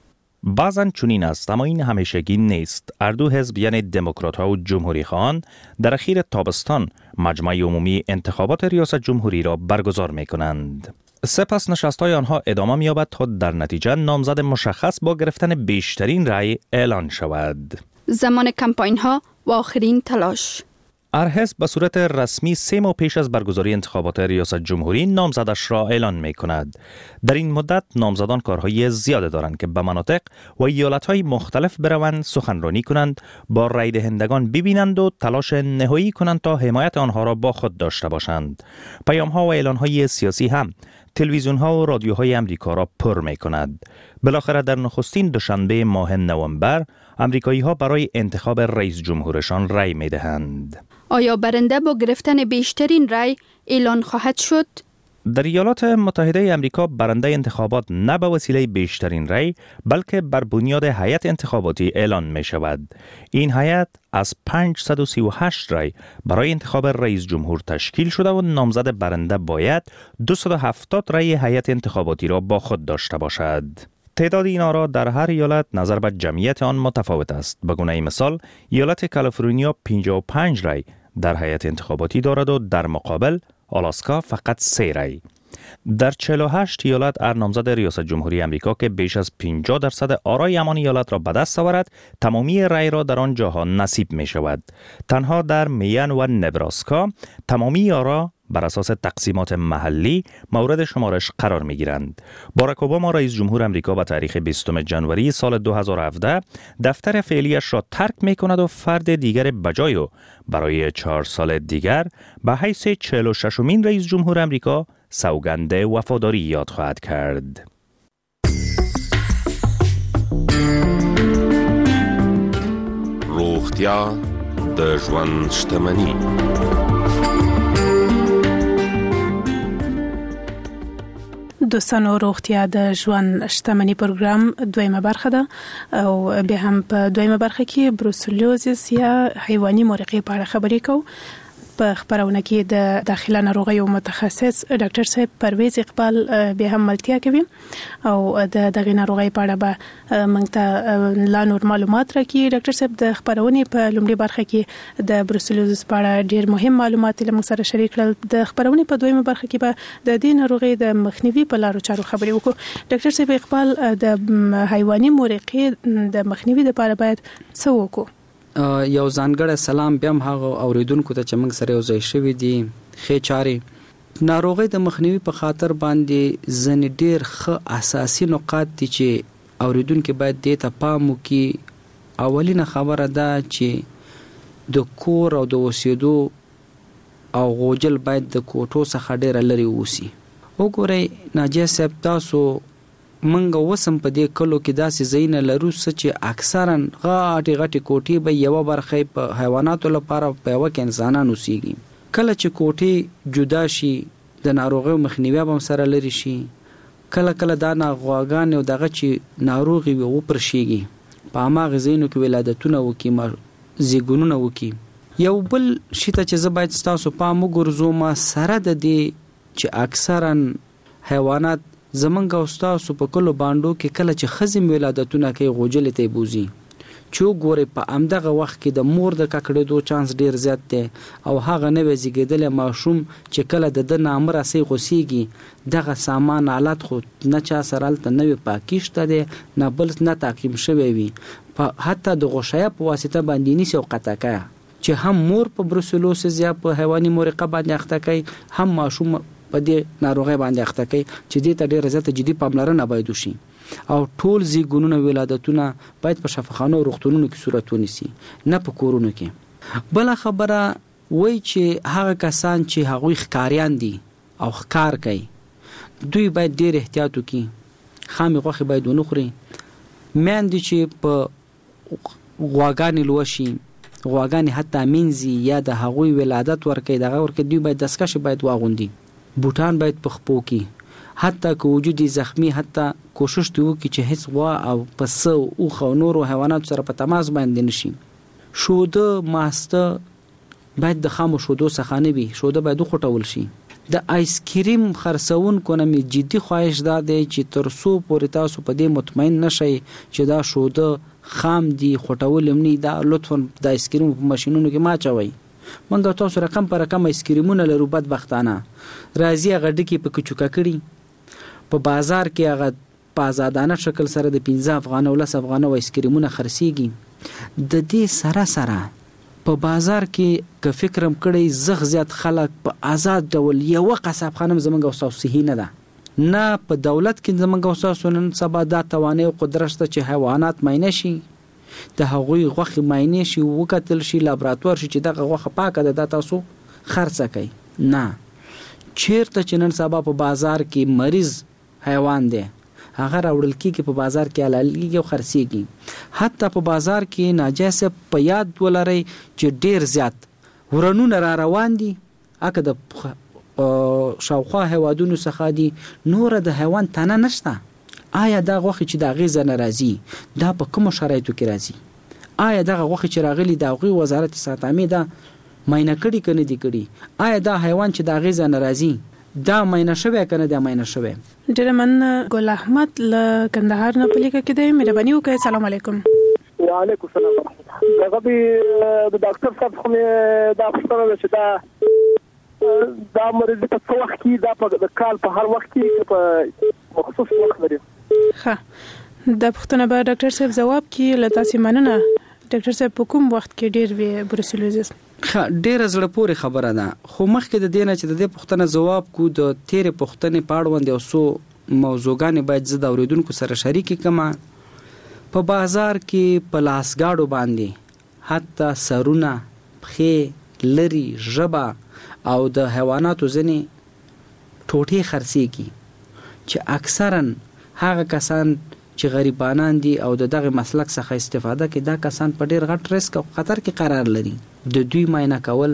بعضن چنین است، اما این همیشگی نیست. هر دو حزب یعنی دموکرات ها و جمهوری خواهان در اخیر تابستان مجمع عمومی انتخابات ریاست جمهوری را برگزار می کنند. سپس نشست های آنها ادامه می یابد تا در نتیجه نامزد مشخص با گرفتن بیشترین رأی اعلان شود. زمان کمپاین ها و آخرین تلاش. هر حزب به صورت رسمی سه ماه پیش از برگزاری انتخابات ریاست جمهوری نامزدش را اعلان می کند. در این مدت نامزدان کارهای زیاده دارند که به مناطق و ایالت‌های مختلف بروند، سخنرانی کنند، با رای دهندگان ببینند و تلاش نهایی کنند تا حمایت آنها را با خود داشته باشند. پیام‌ها و اعلان‌های سیاسی هم تلویزیون‌ها و رادیوهای امریکا را پر می کند. بالاخره در نخستین دوشنبه ماه نوامبر امریکایی‌ها برای انتخاب رئیس جمهورشان رای می دهند. آیا برنده با گرفتن بیشترین رای اعلان خواهد شد؟ در ایالات متحده امریکا برنده انتخابات نه به وسیله بیشترین رای بلکه بر بنیاد هیئت انتخاباتی اعلان می شود. این هیئت از پانصد و سی و هشت رای برای انتخاب رئیس جمهور تشکیل شده و نامزد برنده باید دویست و هفتاد رای هیئت انتخاباتی را با خود داشته باشد. تعداد این آرا در هر ایالت نظر به جمعیت آن متفاوت است. به گونه مثال ایالت کالیفرنیا پنجاه و پنج رای در هیئت انتخاباتی دارد و در مقابل آلاسکا فقط سه رای. در چهل و هشت ایالت هر نامزد ریاست جمهوری امریکا که بیش از پنجاه درصد آرای همان ایالت را به دست آورد، تمامی رای را در آن جاها نصیب می شود. تنها در مین و نبراسکا تمامی آرا بر اساس تقسیمات محلی مورد شمارش قرار می گیرند. باراک اوباما رئیس جمهور امریکا به تاریخ بیستم ژانویه سال دو هزار و هفده دفتر فعلیش را ترک می کند و فرد دیگر بجای او برای چهار سال دیگر به حیث چهل و ششمین رئیس جمهور امریکا سوگند وفاداری یاد خواهد کرد. روغتیا د ژوند شتمني. دوستانو، روغتیا د ژوند شتمني پروګرام دویمه برخه ده او به هم په دویمه برخه کې بروسلوزیس یا حیواني مرغۍ په اړه خبرې کوو. په خبرونه کې د داخله ناروغیو متخصص ډاکټر صاحب پرویز اقبال به هم ملتیا کوي او د دغه ناروغي په اړه به موږ ته لا نور معلومات راکړي. ډاکټر صاحب د خبرونه په لومړي برخه کې د بروسلوزیس په اړه ډیر مهم معلومات له موږ سره شریک کړل. د خبرونه په دویمه برخه کې به د دې ناروغي د مخنیوي په لارو چارو خبرې وکړو. ډاکټر صاحب اقبال، د حیواني مرغۍ د مخنیوي لپاره باید څه وکړو؟ یو ځانګړی سلام بیا هم هغه اوریدونکو ته چې موږ سره یو ځای شوي دي. ښې چارې ناروغۍ د مخنیوي په خاطر باندې ځینې ډېر ښه اساسي نقاط دي چې اوریدونکي باید دې ته پام وکړي. اولینه خبره ده چې د کور او د اوسېدو او غوجل باید د کوټو څخه ډېره لرې اوسي. وګورئ ناجیه صاحب، تاسو منګه وسم په دې کلو کې داسې ځایونه لرو چې اکثرا غاټي غاټي کوټې به یو برخه په حیواناتو لپاره په یو کې انسانانو اوسېږي. کله چې کوټې جدا شي د ناروغیو مخنیوي به سره لري شي. کله کله دا ناغواګان او دغه چې ناروغي وي وپرشيږي په هغه ځایونو کې ولادتونه وکي، زیږونونه وکي. یو بل شي ته چې زه باید تاسو پام وګرځوم سره د دې چې اکثرا حیوانات زمونږ او ستاسو په کلو باندو کې کله چې ښځې ولادتونه کوي غوجلې ته یې بوځي، چې وګورئ په همدغه وخت کې د مور د ککړېدو چانس ډېر زیات دی او هغه نوی زیږېدلی ماشوم چې کله د ده نامه راسۍ غوسېږي، دغه سامان آلات خو نه چا سره هلته نوی پاکي شته دی، نه بل نه تعقیم شوی وي. حتی د غوښیه په واسطه باندې نیسي او قطع کوي چې هم مور په بروسلوسیس یا په حیواني مرغه باندې اخته کوي، هم ماشوم په دې ناروغي باندې اخته کوي چې دې ته ډېره زیاته جدي پاملرنه باید وشي. او ټول زیږونونه ولادتونه باید په شفاخانو او روغتونونو کې صورت ونیسي، نه په کورونو کې. بل خبره وای چې هغه کسان چې هغوی ښکاریان دي او ښکار کوي دوی باید ډیر احتیاط وکړي، خامې غوښې باید ونه خوري. میندې چې په غواګانې لوشي، غواګانې حتی مینځي یا د هغوی ولادت ورکوي دغه ورکوي، دوی باید دستکشې باید واغوندي، بوټان باید په خپو کې، حتی که وجود زخمی حتی کوشش دی وکړي چې هیڅ غوا او پسه او اوښ او نورو حیواناتو سره په تماس باندې نشي. شوده ماسته باید د خامو شودو څخه نه وي، شوده باید وخوټول شي. د آیس کریم خرڅونکو نه مې جدي خواهش دا دی چې تر څو پورې تاسو په دې مطمئن نشئ چې دا شوده خام دي خوټول یمنی، دا لطفا د آیس کریم په ماشینونو کې ما چوي. منګه تاسو رقم پر رقم آیس کریمونه لرو بدبختانه راځي هغه ډکی په کچوکا کړي په بازار کې هغه په آزادانه شکل سره د پنځه افغانه او لس افغانه آیس کریمونه خرڅيږي. د دې سره سره په بازار کې که فکرم کړی زغ زیات خلک په آزاد ډول یو قصاب خانم زمونږ او صحیح نه ده، نه په دولت کې زمونږ اوساسو نن سبا دا توانای او قدرت ته چې حیوانات ماینه شي، د هغوی غوښې ماینه شي، وکتل شي، لابراتوار شي چې دغه غوښه پاکه ده، دا تاسو خرڅه کوي. نه، چیرته چې نن سبا په بازار کې مریض حیوان دی هغه راوړل کېږي په بازار کې حلالېږي او خرڅېږي. حتی په بازار کې ناجایزه په یاد ولرئ چې ډیر زیات ورنونه را روان دي، اکه د شاوخوا هیوادونو څخه دي، نور د حیوان تنه نشته. آیا دا غوښه چې د غیزه ناراضي دا په کوم شرایطو کې راځي؟ آیا دا غوښه چې راغلي د غوی وزارت صحت عامه دا ماینه کړي کنه دي کړي؟ آیا دا حیوان چې د غیزه ناراضي دا ماینه شوی کنه دا ماینه شوی؟ ډیر من ګل احمد ل کندهار نه پلیکه کې دی. مهرباني وکړئ. السلام علیکم. وعلیکم السلام ورحمت الله. دا به د ډاکټر صاحب خو دا پوښتنه چې دا دا مریض په څو وخت کې دا په د کال په هر وخت کې په مخصوص وخت لري؟ ښه، دا پوښتنه به ډاکټر صاحب جواب کړي. له تاسو مننه. ډاکټر صاحب په کوم وخت کې ډیر وی بروسلوزس؟ ښه، ډیره زړه پورې خبره ده، خو مخکې د دې نه چې د دې پوښتنه جواب کو د تیرې پوښتنې په اړوند یو څو موضوعګانې باید زه د اورېدونکو سره شریکې کړم. په بازار کې په لاسګاډو باندې حتی سرونه، پښې، لري، ژبه او د حیواناتو ځینې ټوټې خرڅېږي چې اکثرا هغه کسان چې غریبانان دي او د دغه مسلک څخه استفاده کوي، دا کسان په ډیر غټ ریسک او خطر کې قرار لري. د دوی ماینه کول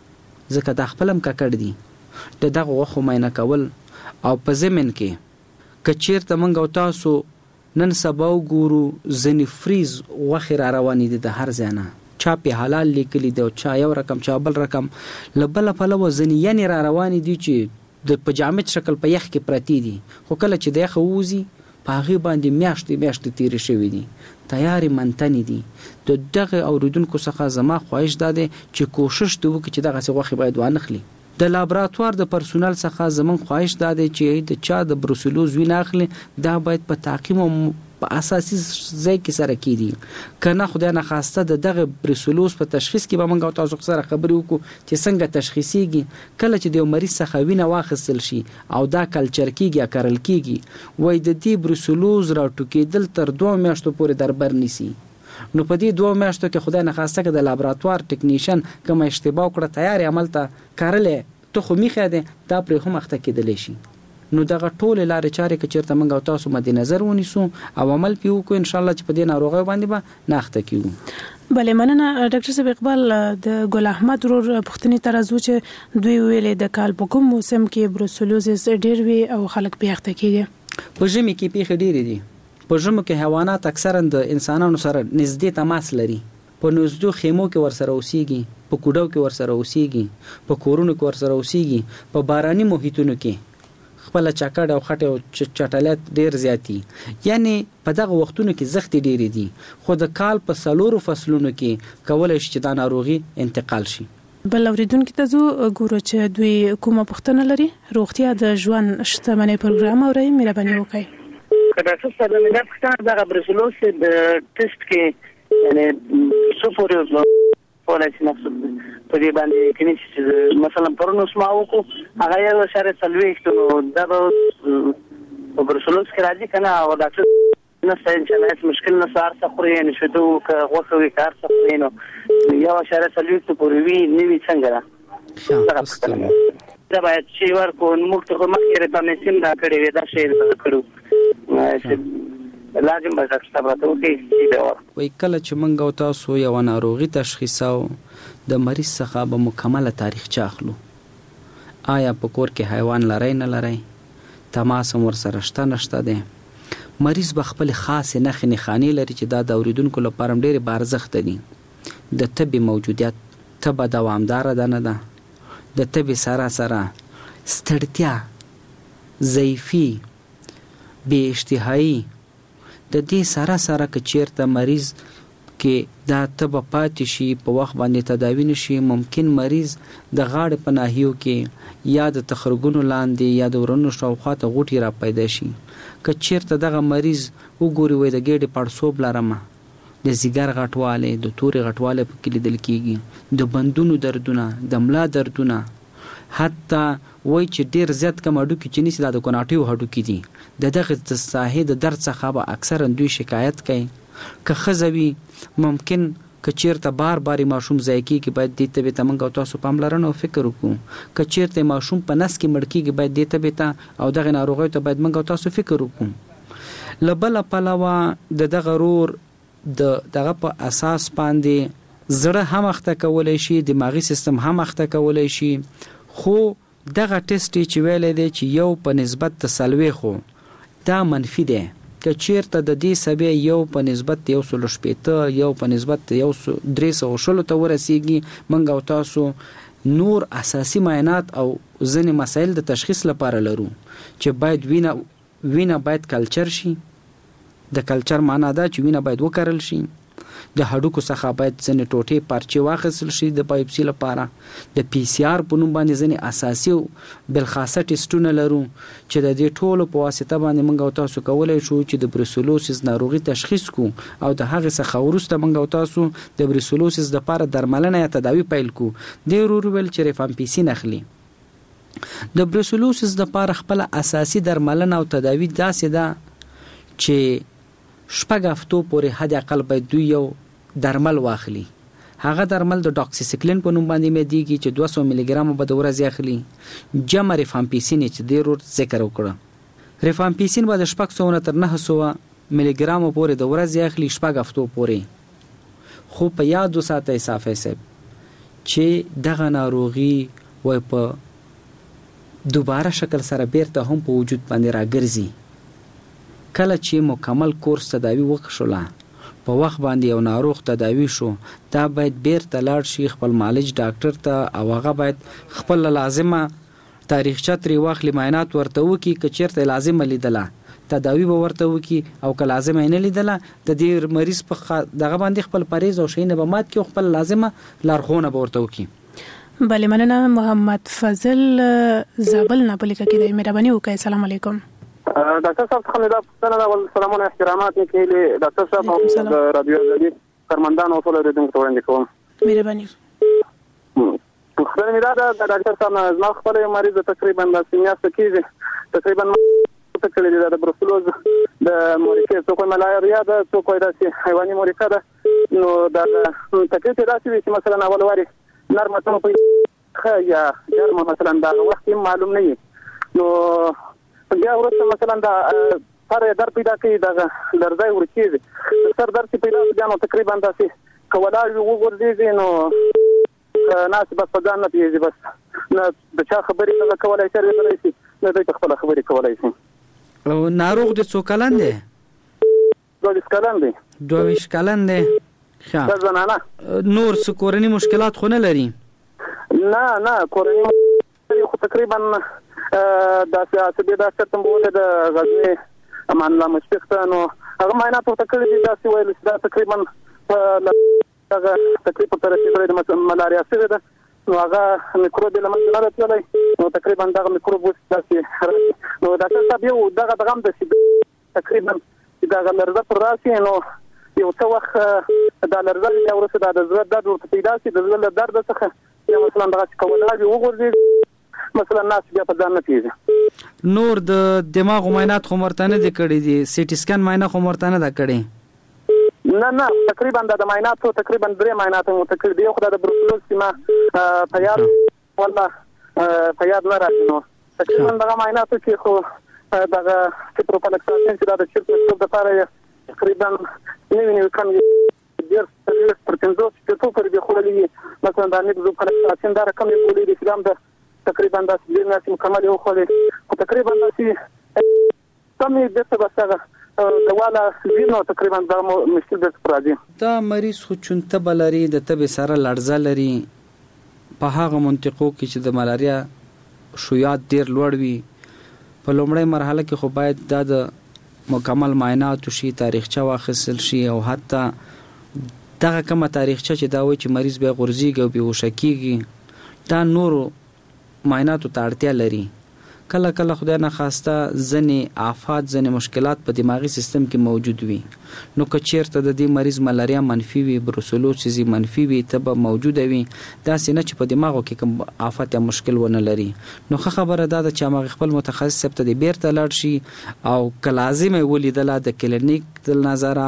ځکه د خپلم ککړ دي، د دغه غوښو ماینه کول او په ضمن کې که چیرته موږ او تاسو نن سبا وګورو ځینې فریز غوښې را روانې دي د هر ځای نه، چا په حلال لیکلي دی او چا یو رقم چا بل رقم، له بله پلوه ځینې یعنې را روانې دي چې د په جامد شکل په یخ کې پرتې دي، خو کله چې د یخه ووځي په هغې باندې میاشتې میاشتې تیرې شوي دي، تیارې منتنې دي. د دغه اورېدونکو څخه زما خواهش دا دی چې کوشش دې وکړي چې دغسې غوښې باید وانخلي. د لابراتوار د پرسونل څخه زموږ خواهش دا دی چې د چا د بروسلوز وینه اخلي دا باید په تعقیم او په اساسي ځای کې سره کېدي، که نه خدای نخواسته د دغه بروسلوز په تشخیص کې به موږ او تاسو سره خبرې وکړو چې څنګه تشخیصیږي. کله چې د یو مریض څخه وینه واخیستل شي او دا کلچر کېږي یا کرل کېږي، وایي د دې بروسلوز راټوکېدل تر دوه میاشتو پورې در بر نیسي. نو په دې دوه میاشتو کې خدای نخواسته که د لابراتوار ټکنیشن کومه اشتباه وکړه تیار عمل ته کارلې ته خو میخه ده دا پرې هم اخته کېدلی شي. نو دغه ټول لارې چارې که چیرته موږ او تاسو مد نظر ونیسو او عمل پې وکړو، ان شاء الله چې په دې ناروغیو باندې به نه اخته کیږو. بله مننه. ډاکټر صاحب اقبال د ګل احمد ورور پوښتنې ته راځو چې دوی ویلې د کال په کوم موسم کې بروسلوزس ډېر وي او خلک پې اخته کېږي؟ په ژمي کې پیښې ډېرې دي. په ژمو کې حیوانات اکثرا د انسانانو سره نږدې تماس لري، په نږدې خیمو کې ورسره اوسېږي، په کوډو کې ورسره اوسېږي، په کورونو کې ورسره اوسېږي، په باراني محیطونو کې خپل چکړ او خټه او چټلیت ډیر زیاتی، یعنی په دغه وختونو کې زختې ډېرې دي، خو د کال په څلورو فصلونو کې کولی شي چې دا ناروغي انتقال شي. بل اوریدونکو ته زو ګورو چې دوی کومه پوښتنه لري. روغتیا د ژوند شتمنۍ پروګرام اورئ، مهرباني وکړئ. ډاکټر صاحب دا پوښتنه دغه بروسلوز د ټیسټ کې یعنی څو پورې ولا چې نفس په دې باندې کینې چې مثلا پرونو سما وکړو هغه یو اشاره څلوېښت نو دا به په بروسلوز کې راځي که نه؟ او ډاکټر نشته ان شاء الله هیڅ مشکل نشته هر څه خوري یعنې شیدو که غوښه وي که هر څه خوري نو یو اعشاریه څلوېښت پورې وي نه وي څنګه ده دغه پوښتنه دا باید شی ورکړو موږ ته خو مخکې ریفارمیسین را کړې وې دا شی یې کړو لازم به ډاکټر صاحب راته وکړي چې بیا ورکړو وایي کله چې موږ او تاسو یوه ناروغي تشخیصوو د مریض څخه به مکمله تاریخچه اخلو آیا په کور کې حیوان لرئ نه لرئ تماس هم ورسره شته نشته دی مریض به خپلې خاصې نښې نښانې لري چې دا د اورېدونکو لپاره هم ډېرې بارزښته دي د تبې موجودیت تبه دوامداره ده نه ده د تبې سره سره ستړتیا ضعیفي بې اشتهایي د دې سره سره که چیرته مریض کې دا تبه پاتې شي په وخت باندې تداوي نشي ممکن مریض د غاړې په ناحیو کې یا د تخرګونو لاندې یا د ورنو شاوخوا ته غوټې را پیدا شي که چیرته دغه مریض وګوري وایي د ګېډې پړسوب لرمه د ځیګر غټوالی د تورې غټوالی پکې لیدل کېږي د بندونو دردونه د ملا دردونه حتی وایي چې ډېر زیات کم هډوکي چې نیسي دا د کوناټیو هډوکي دي د دغې د ساحې د درد څخه به اکثرا دوی شکایت کوي که ښځه وي ممکن که چیرته بار بار ماشوم ضایع کېږي باید دې تبې ته موږ او تاسو پاملرنه او فکر وکړو که چیرته ماشوم په نس کې مړ کېږي باید دې تبې ته او دغې ناروغیو ته باید موږ او تاسو فکر وکړو له بله پلوه د دغه رور د دغه په اساس باندې زړه هم اخته کولی شي دماغي سیستم هم اخته کولی شي خو دغه ټیسټ چې ویلی دی چې یو په نسبت د څلوېښتو دا منفي دی که چیرته د دې سبې یو په نسبت د یو سلو شپېته یو په نسبت د یو درې سوه شلو ته ورسیږي موږ او تاسو نور اساسي معاینات او ځینې مسایل د تشخیص لپاره لرو چې باید وینه وینه باید کلچر شي د کلچر معنا دا چې وینه باید وکرل شي د هډوکو څخه باید ځینې ټوټې پارچې واخیستل شي د بایوپسي لپاره د پی سی آر په نوم باندې ځینې اساسي او بالخاصه ټیسټونه لرو چې د دې ټولو په واسطه باندې موږ او تاسو کولی شو چې د بروسلوسیس ناروغي تشخیص کړو او د هغې څخه وروسته موږ او تاسو د بروسلوسیس دپاره درملنه یا تداوي پیل کړو دې ورو ویل چې ریفامپیسین اخلي د بروسلوسیس دپاره خپله اساسي درملنه او تداوي داسې ده چې شپږ هفتو پورې حد اقل باید دوی یو درمل واخلي هغه درمل د ډاکسیسیکلین په نوم باندې میدیږي چې دوه سوه ملي ګرامه به د ورځې اخلي جمع ریفامپیسین چې ډېر ور ذکر وکړه ریفامپیسین به د شپږ سوه نه تر نهه سوه ملي ګرامه پورې د ورځې اخلي شپږ هفتو پورې خو په یاد وساتئ صافی صاحب چې دغه ناروغي وایي په دوباره شکل سره بیرته هم په وجود باندې راګرځي کله چې مکمل کورس تداوی وکړله په وخت باندې یو ناروغ تداوی شو دا باید بیرته لاړ شي خپل معالج ډاکټر ته او هغه باید خپل لازمه تاریخچه ترې واخلي معاینات ورته وکړي که چیرته لازمه لیدله تداوی به ورته وکړي او که لازمه یې نه لیدله د دې مریض په دغه باندې خپل پرهیز او شیونه به مات کړي او خپل لازمه لارښوونه به ورته وکړي بله مننه محمد فضل زابل نه په لیکه کې دی مهرباني وکړئ السلام علیکم ډاکټر صاحب څخه دا پوښتنه ده ول سلامونه احترامات یې کړي ډاکټر صاحب او د رادیو ازادي کارمندانو ټول اورېدونکو ته وړاندې کوم مهرباني پوښتنه مې دا ده د ډاکټر صاحب نه زما خپل مریض تقریبا داسې میاشته کېږي تقریبا څه کړي دي د بروسلوز د مورکې څوک ملاریا ده څوک داسې حیواني مورکه ده نو دا تکلیف داسې وي چې مثلا اول واري نرمه څه په یا ګرمه مثلا دا وخت معلوم نه وي نو بیا وروسته مثلا دا سر درد پیدا کوي دا درځي ورکیږي سر درد پیدا بیا نو تقریبا داسې کولاړ وګورځي نو ناس بس په ځان نه پیږي بس نه د چا خبرې نه کولای شي نه شي نه د خپل خبرې کولای شي او ناروغ د څو کلن دی دوه کلن دی دوه کلن دی ښه زنانه نور څه کورني مشکلات خو نه لري نه نه کورني خو تقریبا دا چې دا څه تمبول د غزنی امان الله مشفق نو هغه معاینات ورته کړی دي دا چې ویل چې دا تقریبا هغه تقریبا تر رسیدلې د ملاریا سره ده نو هغه میکروب له منځه نه راځي نو تقریبا دا میکروب وسته نو دا څه یو دغه دغه د تقریبا دا لرزه پر راسي نو یو څه وخت دا لرزه یا ورسره د زړه درد ورته پیدا شي د زړه درد څخه یا مثلا دغه کولاږي وګورځي مثلا ناس بیا په ځان نه پیږي نور د دماغ معاینات خو مرته نه دي کړي دي، سی ټي سکین معاینه خو مرته نه ده کړي؟ نه نه تقریبا د معایناتو تقریبا درې معاینات مو تکړه دي، خو د بروسلوز سیمه په یاد والله په یاد نه راځي. نو تقریبا دغه معایناتو کې خو دغه سپروفلکساسین چې د چیرته د لپاره تقریبا نوی نوی کم ډیر پر پنځوس شپږ پر دې خولې مثلا د نبض فلکساسین دا رقم یې خولې د اسلام د تقریبا د دې ناس مکمل یو خولې تقریبا د سمې د څه بسغه دواله زینو تقریبا د مشکل د راځي. دا مریض خو چونته بلري د تبې سره لړزه لري په هغه منطقو کې چې د ملاریا شویات ډیر لوړ وي. په لومړی مرحله کې خو باید دا د مکمل معاینات شي، تاریخچه واخیستل شي او حتی دغه کومه تاریخچه چې دا وایي چې مریض به غورځېږي او بېهوشه کېږي دا نورو معایناتو ته اړتیا لري. کله کله خدای نخواسته ځینې آفات ځینې مشکلات په دماغي سیستم کې موجود وي، نو که چیرته د دې مریض ملاریا منفي وي، بروسلوسیس منفي وي، تبه موجوده وي، داسې نه چې په دماغو کې کوم آفت یا مشکل ونه لري، نو ښه خبره دا ده چې هغه خپل متخصص صاحب ته بیرته لاړ شي او که لازم یې ولیدله د کلینیک د نظره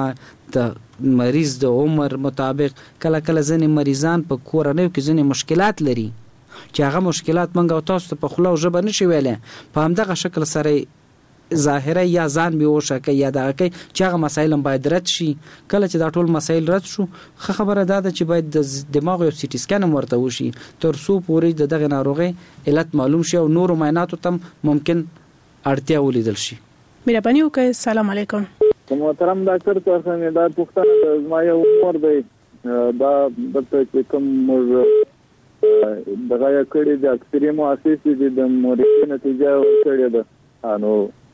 د مریض د عمر مطابق. کله کله ځینې مریضان په کورنیو کې ځینې مشکلات لري چې هغه مشکلات منګه او تاسو ته په خوله او ژبه نشي ویلی، په همدغه شکل سره ظاهره یا ځان بیهوشه کوي یا دغه کوي چې هغه مسایل هم باید رد شي. کله چې دا ټول مسایل رد شو ښه خبره دا ده چې باید د دماغ یو سی ټي سکین هم ورته وشي تر څو پورې د دغه ناروغۍ علت معلوم شي او نورو معایناتو ته ممکن اړتیا ولیدل شي. مهرباني وکړئ. سلام علیکم. محترم ډاکټر تاسو نه دا پوښتنه د زما یو عمر دی دا دلته چې کوم دغه یې کړي د اکثري مؤسسې د مورې نتیجه ورکړې ده، نو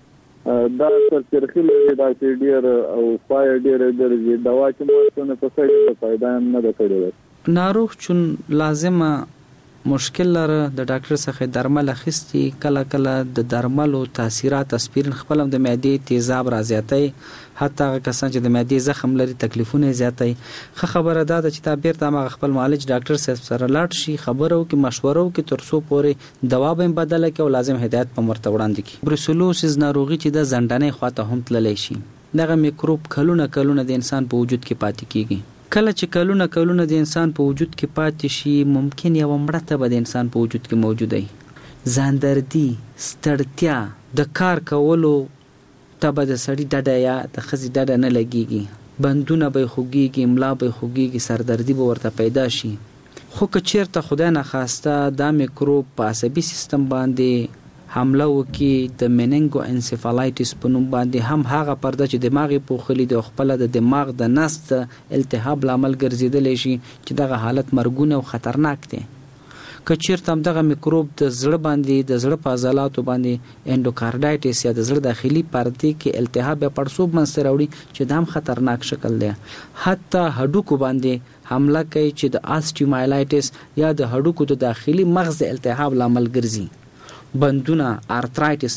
دا سرچرخي لري دا چې ډېر او پای ډېر ګرځي دوا چې مو څه څه د فائدہ نه ده کړې. ناروغ چون لازمه مشکل لره د ډاکټر څخه درمل اخیستي، کله کله د درملو تاثیرات اسپرین خپل هم د معدې تیزاب را زیاتوي، حتی هغه کسان چې د معدې زخم لري تکلیفونه زیاتوي. ښه خبره دا ده چې دا بیرته هماغه خپل معالج ډاکټر صاحب سره لاړ شي، خبره وکړي، مشوره وکړي تر څو پورې دوا به یې بدله کړي او لازم هدایت به ورته وړاندې کړي. بروسلوسیس ناروغي چې د زنډنۍ خواته هم تللی شي، دغه میکروب کلونه کلونه د انسان په وجود کې پاتې کیږي. کله چې کلونه کلونه د انسان په وجود کې پاتې شي ممکن یو مړه ته به د انسان په وجود کې موجوده وي. ځاندردي، ستړتیا، د کار کولو ته به د سړي ډډه یا د ښځې ډډه نه لګېږي، بندونه به یې خوږېږي، ملا به یې خوږېږي، سردردي به ورته پیدا شي. خو که چېرته خدای نخواسته دا میکروب په عصبي سیستم باندې حمله وکړي د میننګو انسفالایټس په نوم باندې هم هغه پرده چې دماغ یې پوښلي د خپله د دماغ د نسج د التهاب لامل ګرځېدلی شي چې دغه حالت مرګونه او خطرناک دی. که چیرته هم دغه میکروب د زړه باندې د زړه په عضلاتو باندې انډوکارډایټس یا د زړه داخلي پردې کې التهاب یا پړسوب منځته راوړي چې دا هم خطرناک شکل دی. حتی هډوکو باندې حمله کوي چې د آسټیومایلایټس یا د هډوکو د داخلي مغز د التهاب لامل ګرځي. بندونه، آرترایټس،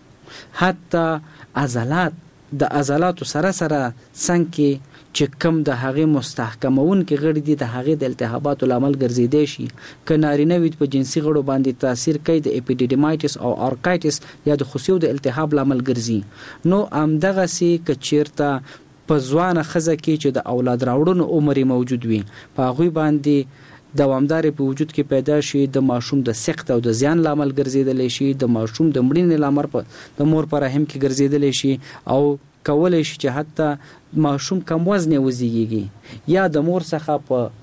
حتی عضلات د عضلاتو سره سره څنګ کې چې کم د هغې مستحکمونکي غړي دي د هغې د التهاباتو لامل ګرځېدی شي. که نارینه وي په جنسي غړو باندې تاثیر کوي د اپیډیډیمایټس او آرکایټس یا د خصیو د التهاب لامل ګرځي. نو همدغسې که چیرته په ځوانه ښځه کې چې د اولاد راوړنو عمر موجود وي په هغوی باندې دوامدارې په وجود کې پیدا شي، د ماشوم د سقط او د زیان لامل ګرځېدلی شي، د ماشوم د مړینې لامل په د مور په رحم کې ګرځېدلی شي او کولی شي چې حتی ماشوم کم وزنې وزیږي یا د مور څخه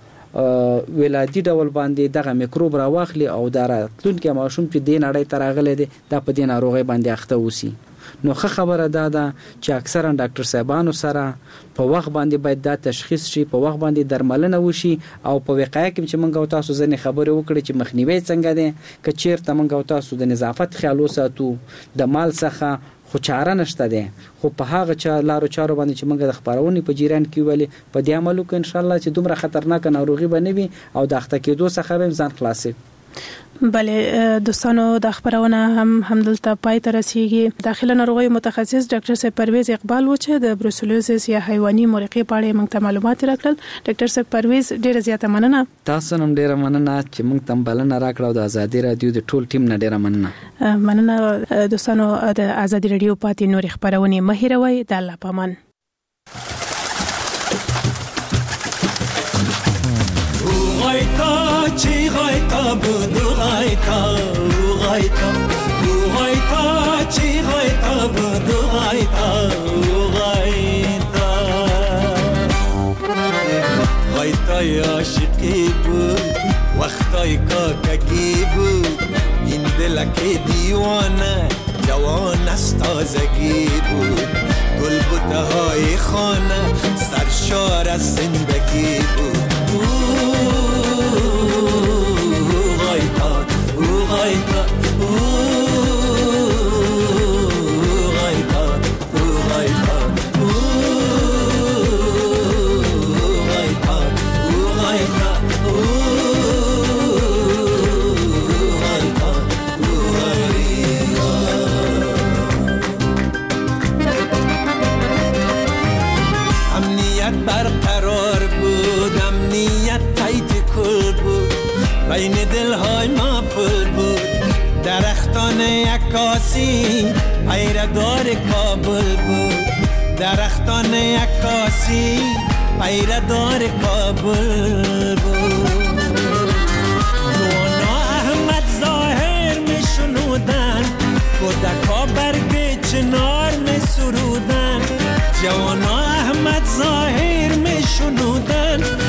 په ولادي ډول باندې دغه میکروب راواخلي او دا راتلونکی ماشوم چې دې نړۍ ته راغلی دی دا په دې ناروغۍ باندې اخته اوسي. نو ښه خبره دا ده چې اکثرا ډاکټر صاحبانو سره په وخت باندې باید دا تشخیص شي، په وخت باندې درملنه وشي او په وقایه کې چې موږ او تاسو ځینې خبرې وکړې چې مخنیوی څنګه دی. که چیرته موږ او تاسو د نظافت خیال وساتو د مال څخه خو چاره نشته دی، خو په هغه چا لارو چارو باندې چې موږ د خپرونې په جریان کې ویلې په دې عمل وکړو انشاءالله چې دومره خطرناکه ناروغي به نه وي او د اخته کېدو څخه به ځان خلاصوي. بله دوستانو د خبرونه هم همدلته پای ته رسیږي. داخله ناروغي متخصص ډاکټر صاحب پرویز اقبال و چې د بروسلوزس یا حیواني مرقې په اړه موږ ته معلومات راکړل. ډاکټر صاحب پرویز ډیره زیاته مننه. تاسو هم ډیره مننه چې موږ ته بلنه راکړه او د ازادي رادیو د ټول ټیم نه ډیره مننه. مننه دوستانو د ازادي رادیو پاتې نور خبرونه مه هیروئ. د الله پامان. غایتا چی غایتا بود غایتا غایتا غایتا چی غایتا بود غایتا غایتا غایتای عاشقی بود وقتای کاکگی بود این دلک دیوانه جوان است تازگی بود گل بوته های خانه سرشار از زندگی بود بین دلهای ما پل بود درختان عکاسی پیردار کابل بود درختان عکاسی پیردار کابل بود نوانا احمد ظاهر می شنودن کودکا برگ چنار می سرودن جوانا احمد ظاهر می شنودن